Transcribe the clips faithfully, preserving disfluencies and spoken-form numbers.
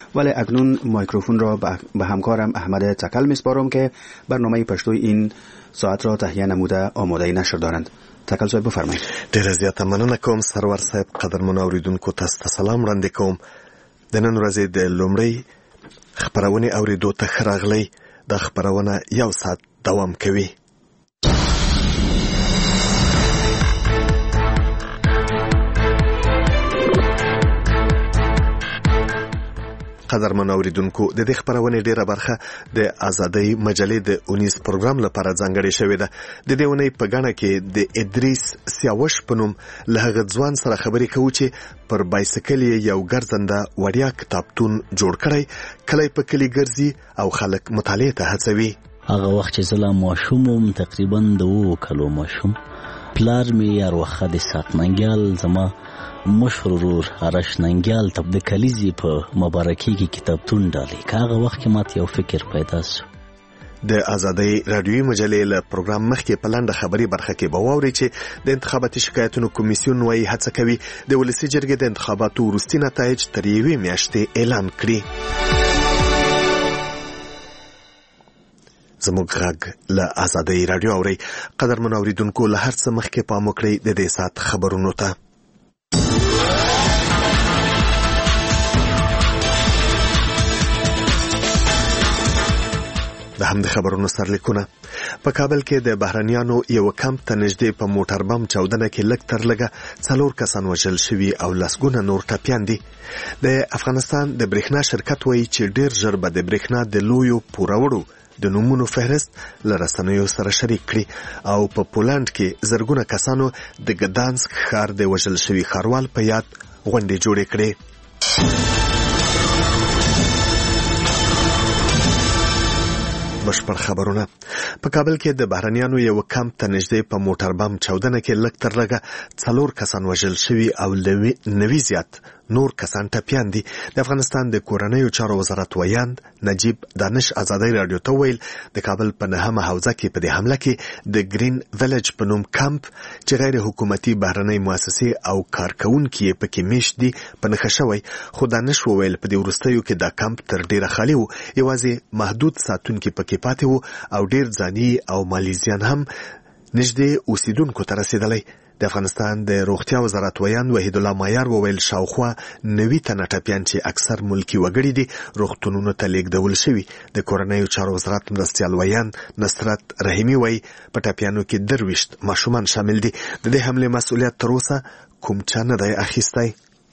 ولی اکنون میکروفون را به همکارم احمد تکل میسپارم که برنامه پشتوی این ساعت را تهیه نموده آماده نشر دارند. تکل صاحب بفرمایید. ډیره زیاته مننه کوم سرور صاحب. قدرمن اوریدونکو تاسو ته سلام وړاندې کوم. د نن ورځې د لومړۍ خبرونه اوریدو ته ښه راغلی. د خبرونه یو ساعت دوام کوي. قدرمن اوریدونکو د دې خبرونه ډیره برخه د ازادۍ مجلې د اونیس پروګرام لپاره ځانګړې شوې ده. د دې ونې په غاڼه کې د ادریس سیاوش په نوم له هغه ځوان سره خبرې کوو چې پر بایسکل یو ګرځنده وړیا کتابتون جوړ کړی. کله په کلی ګرځي او خلک مطالعه ته هڅوي. هغه وخت چې زه لا ماشوم وم، تقریبا د اوو کلو ماشوم، پلار مې هر وخت د سات ننګیال زما مشهور ورور ارش ننګیال ته د کلیزي په مبارکي کې کتابتون ډالي. هغه وخت کې ماته یو فکر پیدا شو. د ازادۍ رادیوي مجلې له پروګرام مخکې په لنډه خبري برخه کې به واوري چې د انتخاباتي شکایتونو کمیسیون وايي هڅه کوي د ولسي جرګې د انتخاباتو وروستي نتایج تر یوې میاشتې اعلان کړي. زموږ غږ له ازادۍ رادیو اوري. قدرمن اوریدونکو له هر څه مخکې پام وکړئ د دې ساعت خبرونو ته. د هم د خبرونو سرلیکونه. په کابل کې د بهرنیانو یو کمپ ته نږدې په موټر بم چاودنه کې لږ تر لږه څلور کسان وژل شوي او لسګونه نور ټپیان دي. د افغانستان د برېښنا شرکت وایي چې ډېر ژر به د برېښنا د لویو پوروړو د نومونو فهرست له رسنیو سره شریک کړي او په پولند کې زرګونه کسانو د ګدانسک ښار د وژل شوي ښاروال په یاد غونډې جوړې کړې. بشپړ خبرونه. په کابل کې د بهرنیانو یو کمپ ته نږدې په موټر بم چاودنه کې لږ تر لږه څلور کسان وژل شوي او نوي زیات نور کسان ټپیان دي. د افغانستان د کورنیو چارو وزارت ویاند نجیب دانش ازادۍ رادیو ته ویل د کابل په نهمه حوزه کې په دې حمله کې د گرین ویلج په نوم کمپ چې غیر حکومتي بهرنۍ مؤسسې او کارکونکي پکې میشت دي په نښه شوی. خو دانش وویل په دې وروستیو کې دا کمپ تر ډیره خالي و. یوازې محدود ساتونکي پکې پاتې وو او ډیر ځاني او مالیزیان هم نږدې اوسیدونکو ته رسیدلی. د افغانستان د روغتیا وزارت ویاند وحید الله مایار وویل شاوخوا نوي تنه ټپیان چې اکثر ملکی وګړي دي روغتونونو ته لیږدول شوي. د کورنیو چارو وزارت مرستیال ویاند نصرت رحیمي وایي په ټپیانو کې درویشت ماشومان شامل دي. د دې حملې مسؤلیت تر اوسه کوم چا نه دی اخیستی.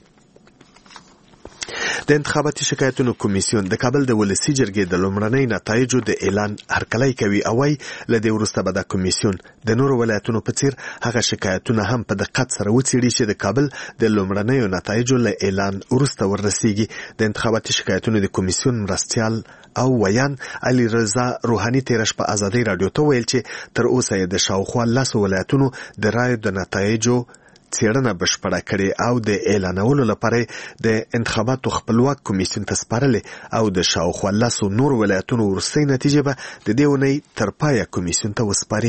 د انتخاباتي شکایتونو کمیسیون د کابل د ولسي جرګې د لومړنۍ نتایجو د اعلان هرکلی کوي او وايي له دې وروسته به د کمیسیون د نورو ولایتونو په څیر هغه شکایتونه هم په دقت سره وڅېړي چې د کابل د لومړنیو نتایجو له اعلان وروسته ورسیږي. د انتخاباتي شکایتونو د کمیسیون مرستیال او ویان علي رضا روحاني تېره شپه ازادۍ رادیو ته ویل چې تر اوسه یې د شاوخوا لسو ولایتونو د رایو د نتایجو څېړنه بشپړه کړې او د اعلانولو لپاره د انتخاباتو خپلواک کمیسیون ته سپارلې او د شاوخوا لسو نور ولایتونو وروستۍ نتیجه به د دې اونۍ تر پایه کمیسیون ته وسپاري.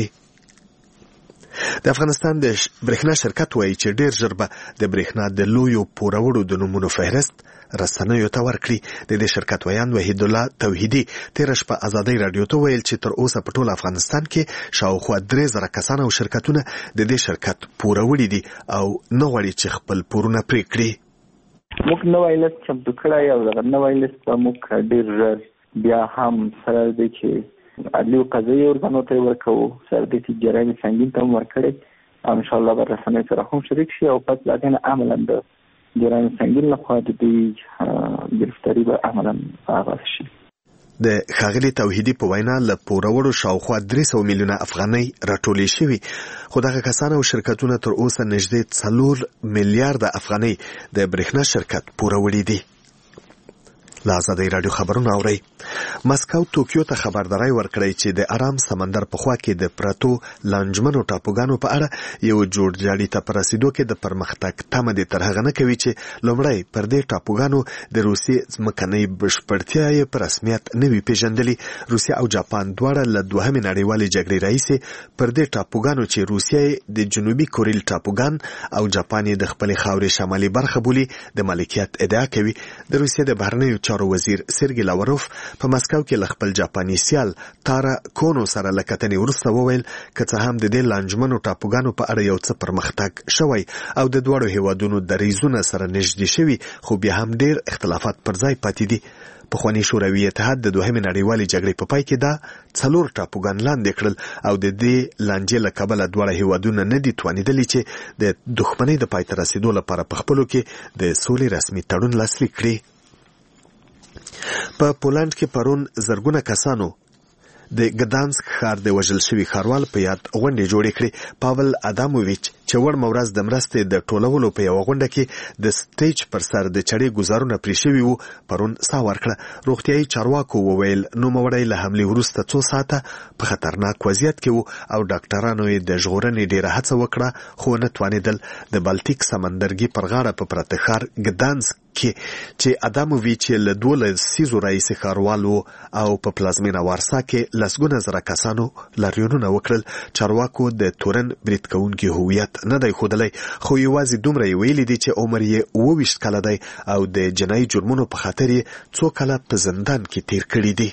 د افغانستان د برېښنا شرکت وایي چې ډېر ژر به د برېښنا د لویو پوروړو د نومونو فهرست رسنیو ته ورکړي. د دې شرکت ویاند وحید الله توحیدي تېره شپه ازادۍ رادیو ته ویل چې تر اوسه په ټول افغانستان کې شاوخوا درې زره کسان او شرکتونه د دې شرکت پوروړي دي او نه غواړي چې خپل پورونه پرې کړي. موږ نوی لیست چمتو کړی او دغه نوی لیست به موږ ډېر ژر بیا هم سره دی چې عدلي او قضایي ارګانو ته یې ورکوو، سره دی چې جرایم سنګین ته هم ورکړی او انشاءالله به رسنیو سره هم شریک شي او پس له هغې نه عملا د جرایم سنگین لخوا د دې گرفتاری به عملا آغاز شي. د ښاغلي توحیدي په وینا له پوروړو شاوخوا درې سوه میلیونه افغانۍ راټولې شوي، خو دغه کسان او شرکتونه تر اوسه نږدې څلور میلیارده افغانۍ د برېښنا شرکت پوروړي دي. له ازادۍ راډیو خبرونه اورئ. مسکو توکیو ته خبرداري ورکړی چې د آرام سمندر په خوا کې د پرتو لانجمنو ټاپوګانو په اړه یو جوړجاړي ته پر رسیدو کې د پرمختګ تمه دې تر هغه نه کوي چې لومړی پر دې ټاپوګانو د روسیې ځمکنۍ بشپړتیا یې په رسمیت نه وي پیژندلې. روسیه او جاپان دواړه له دوهمې نړیوالې جګړې راهیسې پر دې ټاپوګانو چې روسیه د جنوبي کوریل ټاپوګان او جاپان د خپلې خاورې شمالي برخه بولي د مالکیت ادعا کوي. د روسیې د بهرنیو چارو وزیر سرګی لاوروف په مسکو کې له خپل جاپاني سیال تارا کونو سره له کتنې وروسته وویل که څه هم د دې لانجمنو ټاپوګانو په اړه یو څه پرمختګ شوی او د دواړو هیوادونو دریځونه سره نږدې شوي خو بیا هم ډیر اختلافات پر ځای پاتې دي. پخوانی شوروي اتحاد د دوهمې نړیوالې جګړې په پای کې دا څلور ټاپوګان لاندې کړل او د دې لانجې له کبله دواړه هیوادونه نه دي توانېدلي چې د دښمنۍ د پای ته رسیدو لپاره په خپلو کې د سولې رسمي تړون لاسلیک کړي. په پولند کې پرون زرګونه کسانو د ګدانسک ښار د وژل شوي ښاروال په یاد غونډې جوړې کړې. پاول اداموویچ چې وړمه ورځ د مرستې د ټولولو په یوه غونډه کې د سټیج پر سر د چړې ګزارونه پرې شوي وو پرون ساه ورکړه. روغتیایي چارواکو وویل نوموړی له حملې وروسته څو ساعته په خطرناک وضعیت کې وو او ډاکټرانو یې د ژغورنې ډېره هڅه وکړه خو نه توانېدل. د بالټیک سمندرګي پر غاړه په پراته ښار ګدانسک کې چې اداموویچ له دوه لسیزو راهیسې ښاروال و او په پلازمینه وارسا کې لسګونه زره کسانو لاریونونه وکړل. چارواکو د تورن برید کوونکي هویت نه دی ښودلی خو یوازې دومره یې ویلي دي چې عمر یې اوه ویشت کاله دی او د جنایي جرمونو په خاطر یې څو کاله په زندان کې تیر کړي دي.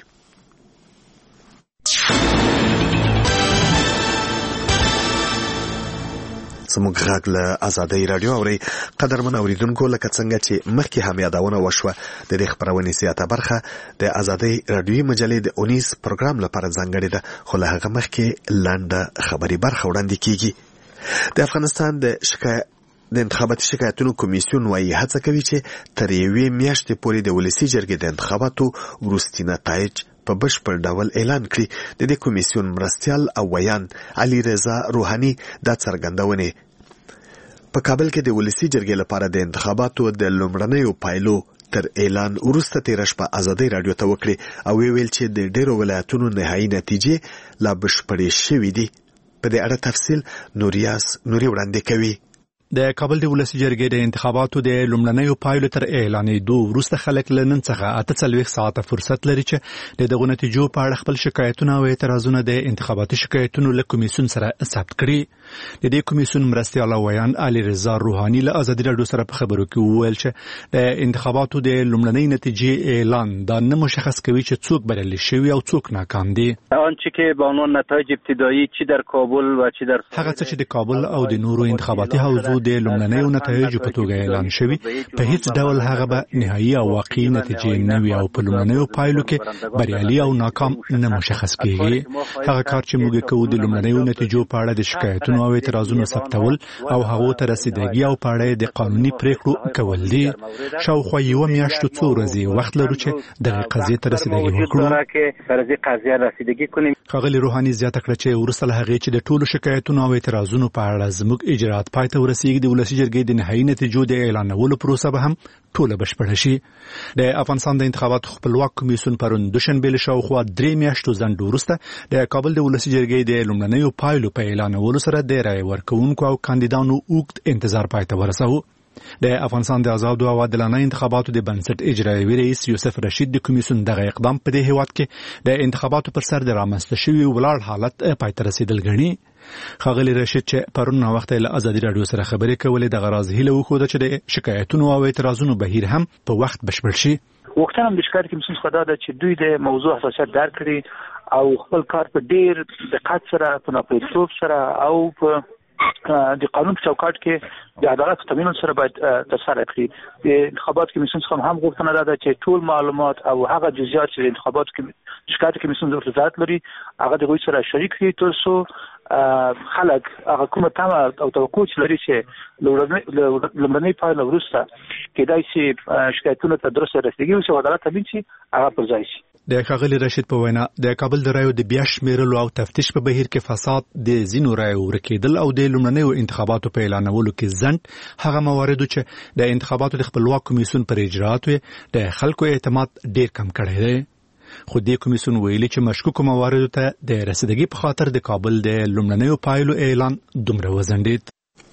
زموږ غږ له ازادۍ راډیو اورئ. قدرمن اوریدونکو لکه څنګه چې مخکې هم یادونه وشوه د دې خپرونې زیاته برخه د ازادۍ راډیوي مجلې د اونیز پروګرام لپاره ځانګړې ده خو له هغه مخکې لنډه خبري برخه وړاندې کیږي. د افغانستان د شکایت د انتخاباتي شکایتونو کمیسیون وايي هڅه کوي چې تر یوې میاشتې پورې د ولسي جرګې د انتخاباتو وروستي نتایج په بشپړ ډول اعلان کړي. د دې کمیسیون مرستیال او ویان علي رضا روحاني دا څرګندونې په کابل کې د ولسي جرګې لپاره د انتخاباتو د لومړنیو پایلو تر اعلان وروسته تېره شپه ازادۍ راډیو ته وکړې او ویل چې د ډېرو ولایتونو نهایي نتیجې لا بشپړې شوې دي. په دې اړه تفصیل نوریاس نوري وړاندې کوي. د کابل د ولسي جرګې د انتخاباتو د لومړنیو پایلو تر اعلانېدو وروسته خلک له نن څخه اته څلوېښت ساعته فرصت لري چې د دغو نتیجو په اړه خپل شکایتونه او اعتراضونه د انتخاباتي شکایتونو له کمیسیون سره ثبت کړي. د دې کمیسیون مرستیال ویان علي رضا روحاني له ازادي راډیو سره په خبرو کې وویل چې د انتخاباتو د لومړنۍ نتیجې اعلان دا نه مشخص کوي چې څوک بریالي شوي او څوک ناکام دي. آنچه که به عنوان نتایج ابتدایی چی در کابل و چی در هغه څه چې د کابل او د نورو انتخاباتي حوزو د لومړنیو نتایجو په توګه اعلان شوي په هیڅ ډول هغه به نهایي او واقعي نتیجې نه وي او په لومړنیو پایلو کې بریالي او ناکام نه مشخص کیږي. هغه کار چې موږ کوو د لومړنیو نتیجو په اړه د شکایتونو او اعتراضونو ثبتول او هغو ته رسیدګي او په اړه د قانوني پریکړو کول دي. شاوخوا یوه میاشت څو ورځې وخت لرو چې دغه قضیې ته رسیدګي وکړو. ښاغلي روحاني زیاته کړه چې وروسته له هغې چې د ټولو شکایتونو او اعتراضونو په اړه زموږ اجرات پای ته ورسیږي د ولسي جرګې د نهایي نتیجو د اعلانولو پروسه به هم ټوله بشپړه شي. د افغانستان د انتخاباتو خپلواک کمیسیون پرون دوشنبه له شاوخوا درې میاشتو ځنډ وروسته د کابل د ولسي جرګې د لومړنیو پایلو په اعلانولو سره د رایې ورکوونکو او کاندیدانو اوږد انتظار پای ته ورساوه. د افغانستان د آزادو او عادلانه انتخاباتو د بنسټ اجرایوي رئیس یوسف رشید د کمیسیون دغه اقدام په دې هیواد کې د انتخاباتو پر سر د رامنځته شوي ولاړ حالت پای ته رسیدل ګڼي. ښاغلي رشید چې پرون وخت له ازادي راډیو سره خبرې کولې د غراض هیله وکړه چې د شکایتونو او اعتراضونو بهیر هم په وخت بشپړ شي. وختونه د شکایت کمیسیون خدا ده چې دوی د موضوع حساسیت درک کړي او خپل کار په ډیر دقت سره په ناپوهیتوب سره او په د قانون په چوکاټ کې د عدالت په تامین سره باید ترسره کړي. د انتخابات کمیسیون څخه هم غوښتنه ده چې ټول معلومات او هغه جزئیات چې د انتخابات شکایت کمیسیون د وزارت لري هغه د غوښتنې سره شریک کړي تر څو خلک هغه کومه تمه او توقع لري چې لومړنۍ پایله وروسته کېدای شي شکایتونه ته درسته رسیدګي وشي او عدالت تامین شي هغه پر ځای شي. د ښاغلي رشید په وینا د کابل د رایو د بیا شمیرلو او تفتیش په بهیر کې فساد د ځینو رایو ورکېدل او د لومړنیو انتخاباتو په اعلانولو کې ځنډ هغه مواردو چې د انتخاباتو د خپلواک کمیسیون پر اجراتو د خلکو اعتماد ډیر کم کړی دی. خو دې کمیسیون ویلي چې مشکوکو مواردو ته د رسیدګۍ په خاطر د کابل د لومړنیو پایلو اعلان دومره وځنډېد.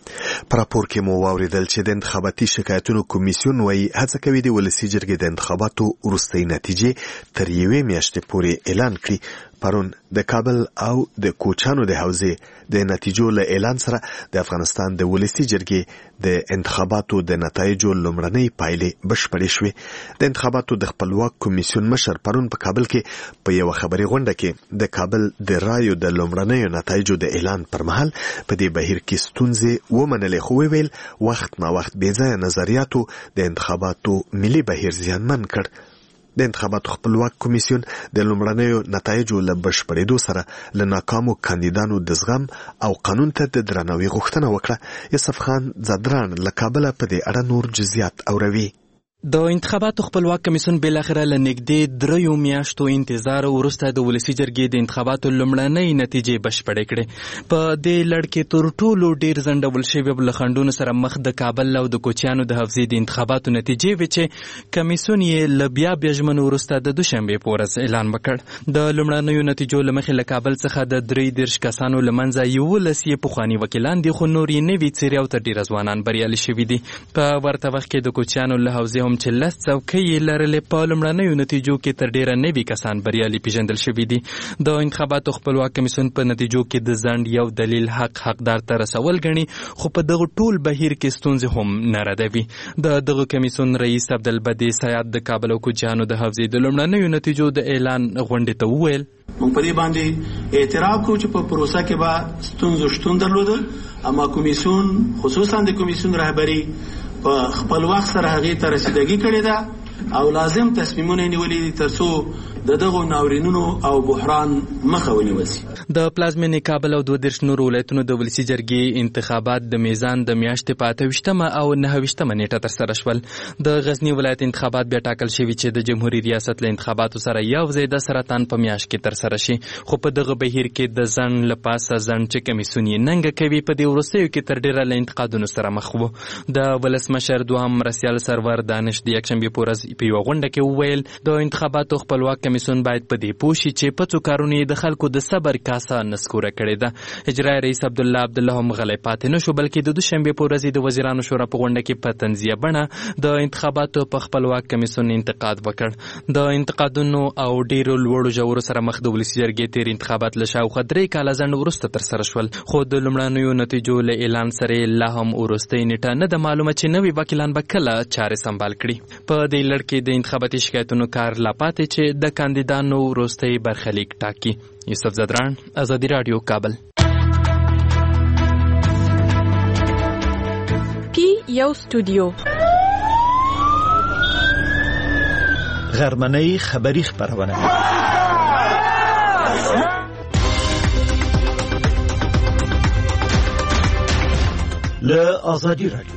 په راپور کې مو واوریدل چې د انتخاباتي شکایتونو کمیسیون وايي هڅه کوي د ولسي جرګې د انتخاباتو وروستۍ نتیجې تر یوې میاشتې پورې اعلان کړي. پرون د کابل او د کوچانو د حوزې د نتیجو له اعلان سره د افغانستان د ولسي جرګې د انتخاباتو د نتایجو لومړنۍ پایلې بشپړې شوې. د انتخاباتو د خپلواک کمیسیون مشر پرون په کابل کې په یو خبري غونډه کې د کابل د رایو د لومړنیو نتایجو د اعلان پر مهال په دې بهیر کې ستونزې ومنلې، خو ویل وخت نا وخت بې ځایه نظریاتو د انتخاباتو ملي بهیر زیانمن کړ. د انتخاباتو خپلواک کمیسیون د لومړنیو نتایجو له بشپړېدو سره له ناکامو کاندیدانو د زغم او قانون ته د درناوي غوښتنه وکړه. یوسف خان زدران له کابله په دې اړه نور جزئیات اوروي. د انتخاباتو خپلواک کمیسیون بالاخره له نږدې دریو میاشتو انتظار وروسته د ولسي جرګې د انتخاباتو لومړنۍ نتیجې بشپړې کړې. په دې لړ کې تر ټولو ډېر ځنډول شوي له خنډونو سره مخ د کابل او د کوچیانو د حوزې د انتخاباتو نتیجې وې چې کمیسیون یې له بیا بیا ژمنو وروسته د دوشنبې په ورځ اعلان وکړ. د لومړنیو نتیجو له مخې له کابل څخه د درې دېرش کسانو له منځه یولس یې پخواني وکیلان دي، خو نور یې نوي څېرې او تر ډېره ځوانان بریالي شوي دي. په ورته وخت کې د کوچیانو له حوزې چې لس څوکۍ یې لرلې په لومړنیو نتیجو کې تر ډېره نوي کسان بریالي پیژندل شوي دي. د انتخاباتو خپلواک کمیسیون په نتیجو کې د ځنډ یو دلیل حق حقدار ته رسول ګڼي، خو په دغه ټول بهیر کې ستونزې هم نه ردوي. د دغه کمیسیون رئیس عبدالبدی سیاد د کابل او کوچیانو د حوزې د لومړنیو نتیجو د اعلان غونډې ته وویل موږ په دې باندې اعتراف کوو چې په پروسه کې به ستونزې شتون درلوده، اما کمیسیون خصوصا د کمیسیون رهبری په خپل وخت سره هغې ته رسیدګي کړې ده او لازم تصمیمونه نیولي دي ترڅو د دغو ناورینونو او بحران مخه ونیول شي. د پلازمېنې کابل او دوه دېرش نورو ولایتونو د ولسي جرګې انتخابات د میزان د میاشتې په اته ویشتمه او نهه ویشتمه نیټه ترسره شول. د غزني ولایت انتخابات بیا ټاکل شوي چې د جمهوري ریاست له انتخاباتو سره یو ځای د سرطان په میاشت کې ترسره شي، خو په دغه بهیر کې د ځنډ له پاسه ځنډ چې کمیسیون یې ننګه کوي په دې وروستیو کې تر ډېره له انتقادونو سره مخ و. د ولسمشر دوهم مرستیال سرور دانش د یکشنبې په ورځ په یوه غونډه کې وویل د انتخاباتو خپلواک کمیسیون باید په دې پوه شي چې په څو کارونو یې د خلکو د صبر کاسه نسکوره کړې ده. اجرایي رئیس عبدالله عبدالله هم غلی پاتې نه شو، بلکې د دوشنبې په ورځ د وزیرانو شورا په غونډه کې په طنزیه بڼه د انتخاباتو په خپلواک کمیسیون انتقاد وکړ. د انتقادونو او ډېرو لوړو ژورو سره مخ د ولسي جرګې تېر انتخابات له شاوخوا درې کاله ځنډ وروسته ترسره شول، خو د لومړنیو نتیجو له اعلان سره لا هم وروستۍ نیټه نه ده معلومه چې نوي وکیلان به کله چارې سمبال کړي. په دې لړ کې د انتخاباتي شکایتونو کار لا پاتې چې د کاندیدانو وروستۍ برخلیک ټاکي. یوسف زدران، آزادي رادیو، کابل. پی یو استودیو غرمنۍ خبری خبرونه له آزادي رادیو.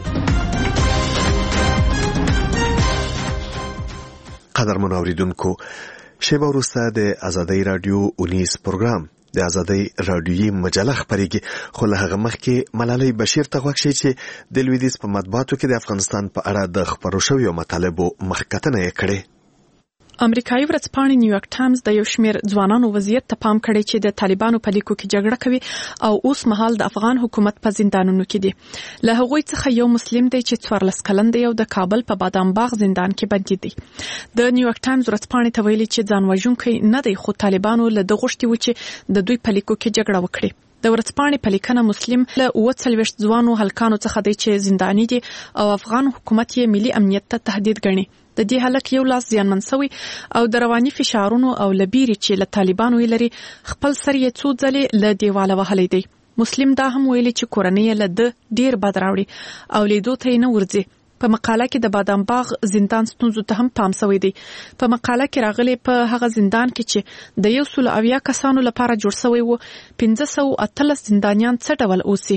قدرمن اوریدونکو، شیبه وروسته د آزادۍ رادیو اونیز پروګرام د آزادۍ رادیویي مجله خپرېږي، خو له هغه مخکې ملالۍ بشیر ته غوږ شئ چې د لویدیځ په مطبوعاتو کې د افغانستان په اړه د خپرو شویو مطالبو مخکتنه یې کړې. امریکایي ورځپاڼې نیویارک ټایمز د یو شمېر ځوانانو وضعیت ته پام کړی چې د طالبانو په لیکو کې جګړه کوي او اوس مهال د افغان حکومت په زندانونو کې دي. له هغوی څخه یو مسلم دی چې څوارلس کلن دی او د کابل په بادام باغ زندان کې بندي دی. د نیویارک ټایمز ورځپاڼې ته ویلي چې ځان وژونکی نه دی، خو طالبانو له ده غوښتي و چې د دوی په لیکو کې جګړه وکړي. د ورځپاڼې په لیکنه مسلم له اووه څلوېښت ځوانو هلکانو څخه دی چې زنداني دي او افغان حکومت یې ملي امنیت ته تهدید ګڼي. د دې هلک یو لاس زیانمن شوی او د رواني فشارونو او لبیري چې له طالبانو یې لري خپل سر یې څو ځلې له دیواله وهلی دی. مسلم دا هم ویلي چې کورنۍ یې له ده ډېر بد راوړي او لیدو ته یې نه ورځي. په مقاله کې د بادام باغ زندان ستونزو ته هم پام شوی دی. په مقاله کې راغلی په هغه زندان کې چې د یو سل اویا کسانو لپاره جوړ شوی و، پنځه سوه اتلس زندانیان څه ډول اوسي.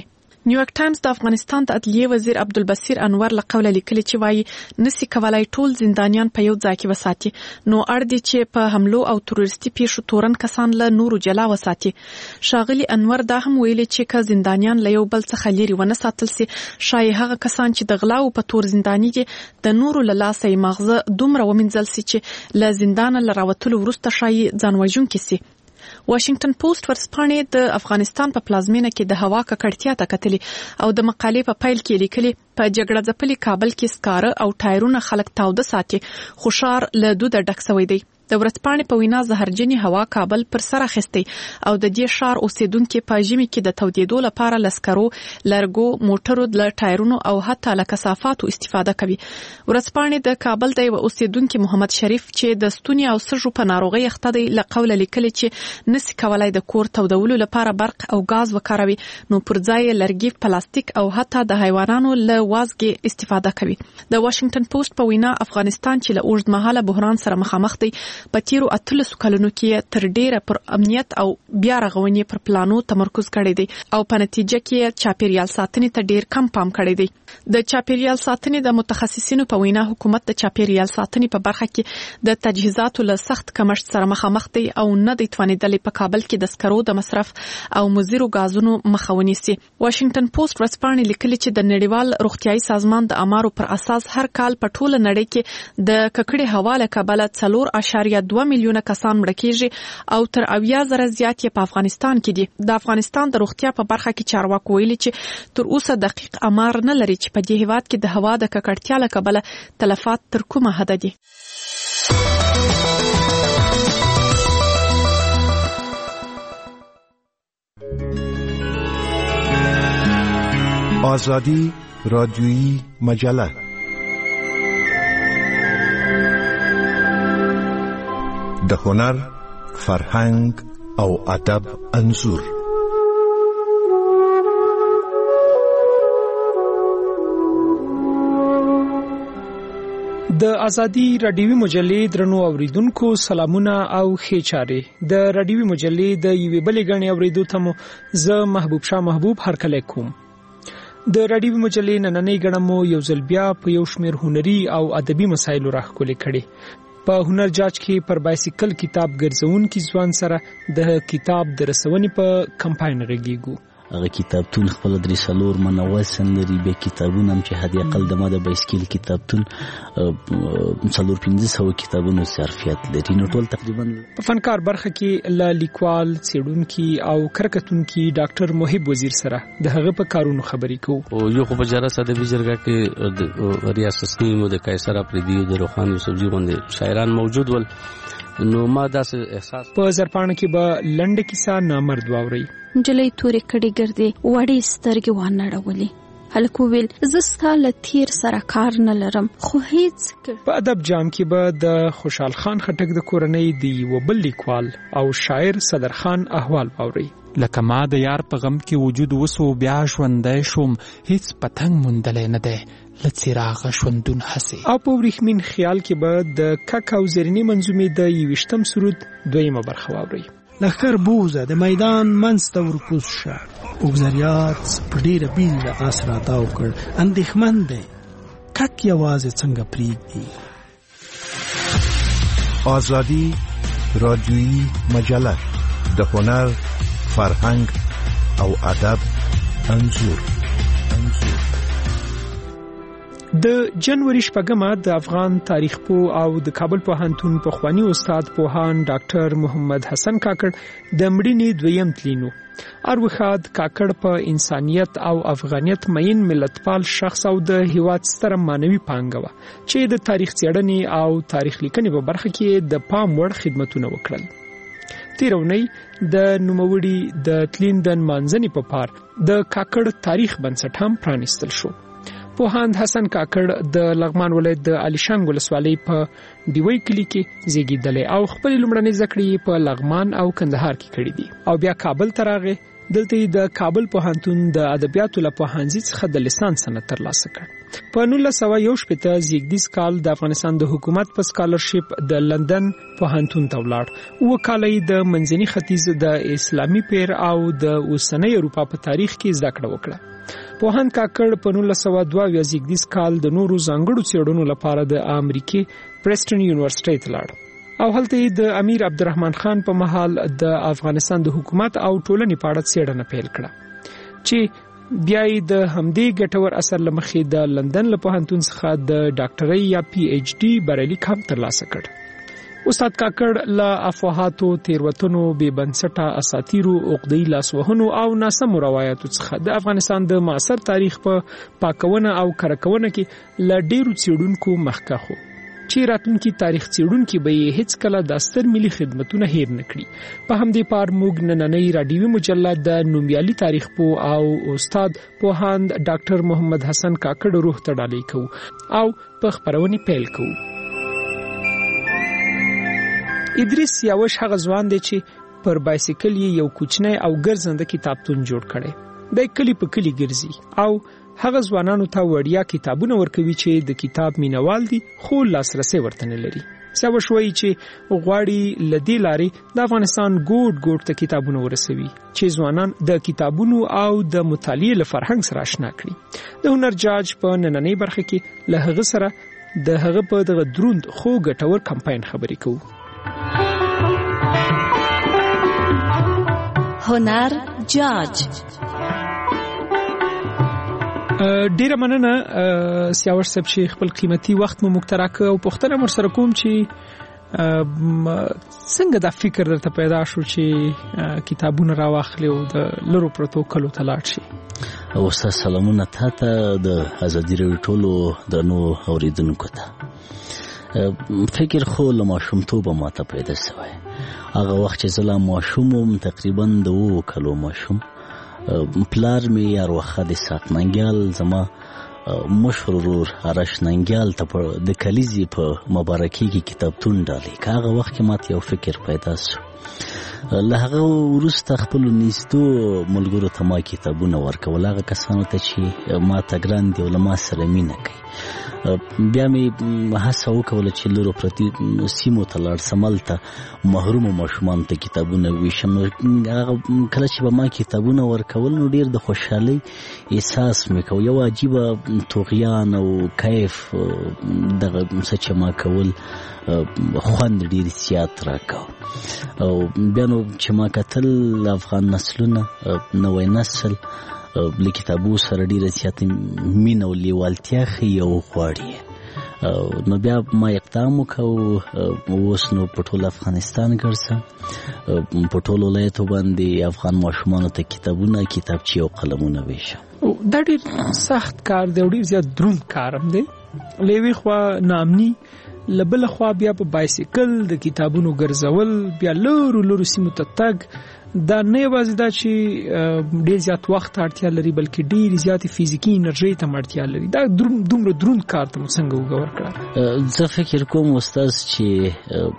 نیویارک ټایمز د افغانستان د عدلیې وزیر عبدالبصیر انور له قوله لیکلي چې وایي نسی کولای ټول زندانیان په یو ځای کې وساتي، نو اړ دي چې په حملو او تروریستي پیښو تورن کسان له نورو جلا وساتي. ښاغلي انور دا هم ویلي چې که زندانیان له یو بل څخه لرې ونه ساتل سي، شاید هغه کسان چې د غلاو په تور زنداني دي د نورو له لاسه یې مغزه دومره ومنځل سي چې له زندانه له راوتلو وروسته شاید ځان وژونکي سي. واشنگټن پوسټ ورسپانې د افغانستان په پلازمینه کې د هوا ککړتیا ته کتلي او د مقالې په پیل کې لیکلي په جګړه ځپلي کابل کې سکاره او ټایرونه خلک تاوده ساتي، خو ښار له دوده ډک شوی دی. د ورځپاڼې په وینا زهرجنې هوا کابل پر سر اخیستی او د دې ښار اوسیدونکو په ژمي کې د تودېدو لپاره لسکرو، لرګو، موټرو، د ټایرونو او حتی له کثافاتو استفاده کوي. ورځپاڼې د کابل د یو اوسیدونکو محمد شریف چې د ستوني او سږو په ناروغي اخته دی له قوله لیکلي چې نسی کولای د کور تودولو لپاره برق او غاز وکاروي، نو پر ځای لرګي، پلاستیک او حتی د حیوانانو له وازګي استفاده کوي. د واشنگټن پوسټ په وینا افغانستان چې له اوږدمهاله بحران سره مخامخ دی، په تیرو اتلسو کلونو کې تر ډیره پر امنیت او بیا رغونې پر پلانو تمرکز کړی دی او په نتیجه کې چاپیریال ساتنې ته ډیر کم پام کړی دی. د چاپیریال ساتنې د متخصصینو په وینا حکومت د چاپیریال ساتنې په برخه کې د تجهیزاتو له سخت کمښت سره مخامخ دی او نه دی توانیدلی په کابل کې د سکرو د مصرف او مضرو غازونو مخه ونیسي. واشنگټن پوسټ ورځپاڼې لیکلي چې د نړیوال روغتیايي سازمان د امارو پر اساس هر کال په ټوله نړۍ کې د ککړې هوا له کبله څلور اشاریه دوه میلیونه کسان مړه کیږي او تر اویا زره زیات یې په افغانستان کې دي. د افغانستان د روغتیا په برخه کې چارواکو ویلي چې تر اوسه دقیق امار نه لري چې په دې هیواد کې د هوا د ککړتیا له کبله تلفات تر کومه حد دي. آزادی رادیویی مجله د هنر، فرهنګ او ادب انځور. د ازادي رادیوي مجلې درنو اوریدونکو سلامونه او ښې چارې. د رادیوي مجلې د یوې بلې غړي اوریدو ته مو زه محبوب شاه محبوب هرکلی کوم. د رادیوي مجلې نننۍ غړي مو یو ځل بیا په یو شمېر هنري او ادبي مسایلو راښکلې کړي. په هنر جاج کې پر بایسیکل کتاب ګرځونکي ځوان سره د کتاب د رسونې په کمپاین رګیږو. هغه کتابتون خپل درې څلور منوسن لري، به کتابونه هم چې هدیه قل د ما د بایسکل کتابتون څلور پنځه سوه کتابونو ظرفیت لري. نو ټول تقریبا په فنکار برخه کې له لیکوال، څېړونکي او کرکټونکي ډاکټر محب وزیر سره د هغه په کارونو خبرې کوو. او یو خو په جره ادبي جرګه کې د ریاست نیم د قیصر افریدی او د روخان یوسفزي غوندې شاعران موجود ول، نو ما داسې احساس په زرپاڼه کې به لنډه کیسه نامرد واوري. جلې تورې کړي ګرځي وړې سترګې وانړولې. هلک وویل زه ستا له تیر سره کار نه لرم، خو هیڅ. په ادب جام کې به د خوشحال خان خټک د کورنۍ د یو بل لیکوال او شاعر صدرخان احوال واوري. لکه ما د یار په غم کې وجود وسو، بیا ژوندی شوم، هیڅ پتنګ موندلی نه دی له څراغه ژوندون هسې. او په وریښمین خیال کې به د کک او زرینې منظومې د یویشتم سرود دویمه برخه واوري. لخر بوزه د میدان منځته ورکوز شه، اوګزریات په ډیره بیل د آس راتاو کړ، اندېښمن دی کک یوازې څنګه پرېږدي. آزادی رادیویی مجله د هنر، فرهنګ او ادب انځور. د جنوري شپږمه د افغان تاریخ پو او د کابل پوهنتون پخوانی استاد پوهان ډاکټر محمد حسن کاکړ د مړینې دویم تلینو. اروخاد کاکړ په انسانیت او افغانیت مین ملتپال شخص او د هیواد ستر مانوي پانګه چې د تاریخ څېړنې او تاریخ لیکنې په برخه کې د پام وړ خدمتونه وکړل. تیرونی د نوموړي د تلین د منځني په پار د کاکړ تاریخ بنسټ هم پرانیستل شو. پوهاند حسن کاکړ د لغمان ولایت د علیشنګ ولسوالۍ په ډیوی کلی کې زیږیدلی او خپل لومړنۍ زده کړې په لغمان او کندهار کې کړې دي او بیا کابل ته راغی. دلته د کابل پوهنتون د ادبیاتو له پوهنځي څخه د لیسانس سند ترلاسه کړ. په نولس سوه یو شپېته زیږدیز کال د افغانستان د حکومت په سکالرشپ د لندن پوهنتون ته ولاړ. اووه کاله یې د منځني ختیځ د اسلامي پیر او د اوسنۍ اروپا په تاریخ کې زده کړه وکړه. پوهاند کاکړ په نولس سوه دوه اویا زیږدیز کال د نورو ځانګړو څېړنو لپاره د امریکای پریسټن یونیورسيټي ته لاړ او هلته د امیر عبدالرحمن خان په مهال د افغانستان د حکومت او ټولنې په اړه څېړنه پیل کړه چې بیا د همدې ګټور اثر لمخې د لندن له پوهنتون څخه د ډاکټرۍ یا پی ایچ ډي بریالیک هم ترلاسه کړ. استاد کاکړ له افواهاتو، تیروتنو، بې بنسټه اساطیرو، عقدی لاسوهنو او ناسمو روایتو څخه د افغانستان د معاصر تاریخ په پاکونه او کرکونه کې له ډیرو څېړونکو مخکښ وو چې راتلونکي تاریخ څېړونکي به یې هیڅ کله د ستر ملي خدمتونه هیر نه کړي. په همدې پار موږ نننۍ راډیوي مجله د نومیالي تاریخ پوه او استاد پوهاند ډاکټر محمد حسن کاکړ روح ته ډالۍ کوو او په خپرونې پیل کوو. ادریس یاوش هغه ځوان دی چې پر بایسیکل یې یو کوچنی او ګرځنده کتابتون جوړ کړی. د کلی په کلی ګرځي او هغه ځوانانو ته وړیا کتابونه ورکوي چې د کتاب مینوال دي خو لاسرسي ورته نه لري. سیاوش وایي چې غواړي له دې لارې د افغانستان ګوټ ګوټ ته کتابونه ورسوي چې ځوانان د کتابونو او د مطالعې له فرهنګ سره آشنا کړي. د هنر جاج په نننۍ برخه کې له هغه سره د هغه په دغه دروند خو ګټور کمپاین خبرې کوو. هنر جاج. ډیره مننه سیاوش صاحب چې خپل قیمتي وخت مو مخترع کړ او پوښتنه مر سره کوم چې څنګه دا فکر درته پیدا شو چې کتابونه راواخلې او د لرو پروتو کلو ته لاړ شي. استاد سلامونه تاسو د ازادي راډیو ټولو د نو اوریدونکو ته. فکر خو له ماشومتوبه ماته پیدا شوی. هغه وخت چې زه لا ماشوم وم، تقریبا د اوو کلو ماشوم، پلار می یاروخه د ساتننګال زما مشهور ورور هرش ننګال ته د کلیزي په مبارکي کې کتابتون ډالې. هغه وخت کې ماته یو فکر پیدا شو. له هغه وروسته خپل نږدې ملګرو ته ما کتابونه ورکول، هغه کسانو ته چې ما ته ګران دي او له ما سره مینه کوي. بیا مې هڅه وکوله چې لرو پرتې سیمو ته لاړ سم، هلته محرومو ماشومانو ته کتابونه وویشم. هغه کله چې به ما کتابونه ورکول نو ډېر د خوشحالۍ احساس مې کوه. یو عجیبه طغیان او کیف دغه څه چې ما کول خوند ډېر زیات راکاوه. او بیا نو چې ما کتل افغان نسلونه، نوی نسل له کتابو سره ډېره زیاته مینه او لیوالتیا ښیي او غواړي. نو بیا ما اقدام وکړ، اوس نو په ټول افغانستان ګرځم، په ټول ولایتو باندې افغان ماشومانو ته کتابونه، کتابچې او قلمونه ویشم. دا ډېر سخت کار دی او ډېر زیات دروند کار هم دی. له یوې خوا ناامني، له بله خوا بیا په بایسیکل د کتابونو ګرځول، بیا لرو لرو سیمو ته تګ. دا نه یوازې دا چې ډېر زیات وخت اړتیا لري بلکې ډېر زیات فزیکي انرژي ته اړتیا لري. دا دومره دروند کار ته څنګه وګور کړه؟ زه فکر کوم استاد چې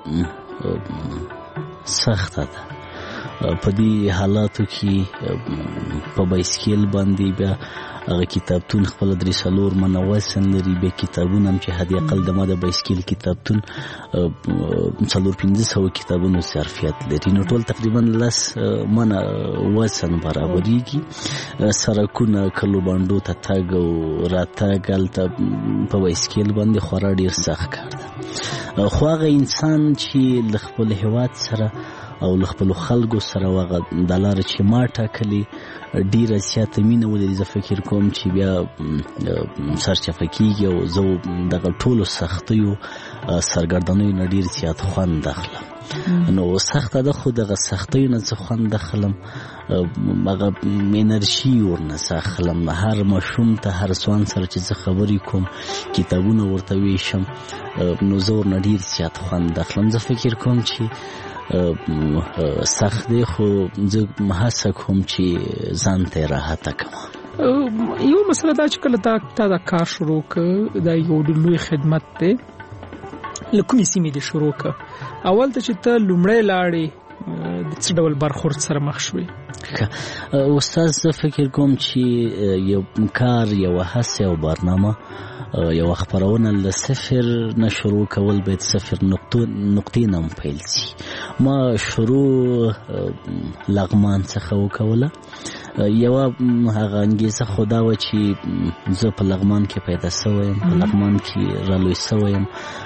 سخته ده په دې حالاتو کې په بایسکل باندې بیا هغه کتابتون خپل درې څلور منه وزن لري، بیا کتابونه هم چې حد اقل د ما د بایسکل کتابتون څلور پنځه سوه کتابونو ظرفیت لري، نو ټول تقریبا لس منه وزن برابرېږي. سړکونه کلو بانډو ته تګ او راتګ هلته په بایسکل باندې خورا ډېر سخت کار ده. خو هغه انسان چې له خپل هېواد سره او له خپلو خلکو سره هغه دا لاره چې ما ټاکلې ډېره زیاته مینه ولري، زه فکر کوم چې بیا سرچپه کېږي او زه دغه ټولو سختیو سرګردنیو نه ډېر زیات خوند اخلم. نو سخته ده خو دغه سختیو نه زه خوند اخلم، هغه انرژي ورنه زه اخلم. هر ماشوم ته، هر ځوان سره چې زه خبرې کوم، کتابونه ورته ویشم، نو زه ورنه ډېر زیات خوند اخلم. زه فکر کوم چې سخت دی خو زه هڅه کوم چې ځان ته یې راحته کړم. یو مسله دا چې کله تا دا کار شروع کړ، دا یو لوی خدمت دی، له کومې سیمې دې شروع کړ؟ اول ته چې ته لومړی لاړې د څه ډول برخورد سره مخ شوې؟ استاد زه فکر کوم چې یو کار، یو هڅه او برنامه، یو خبرونه له صفر نه شروع کول باید صفر نقطې نه پیل شي. ما شروع لغمان څخه وکوله، یو هغه انګیزه خدا و چې زه په لغمان کې پیدا شوم، په لغمان کې رالوی شوم،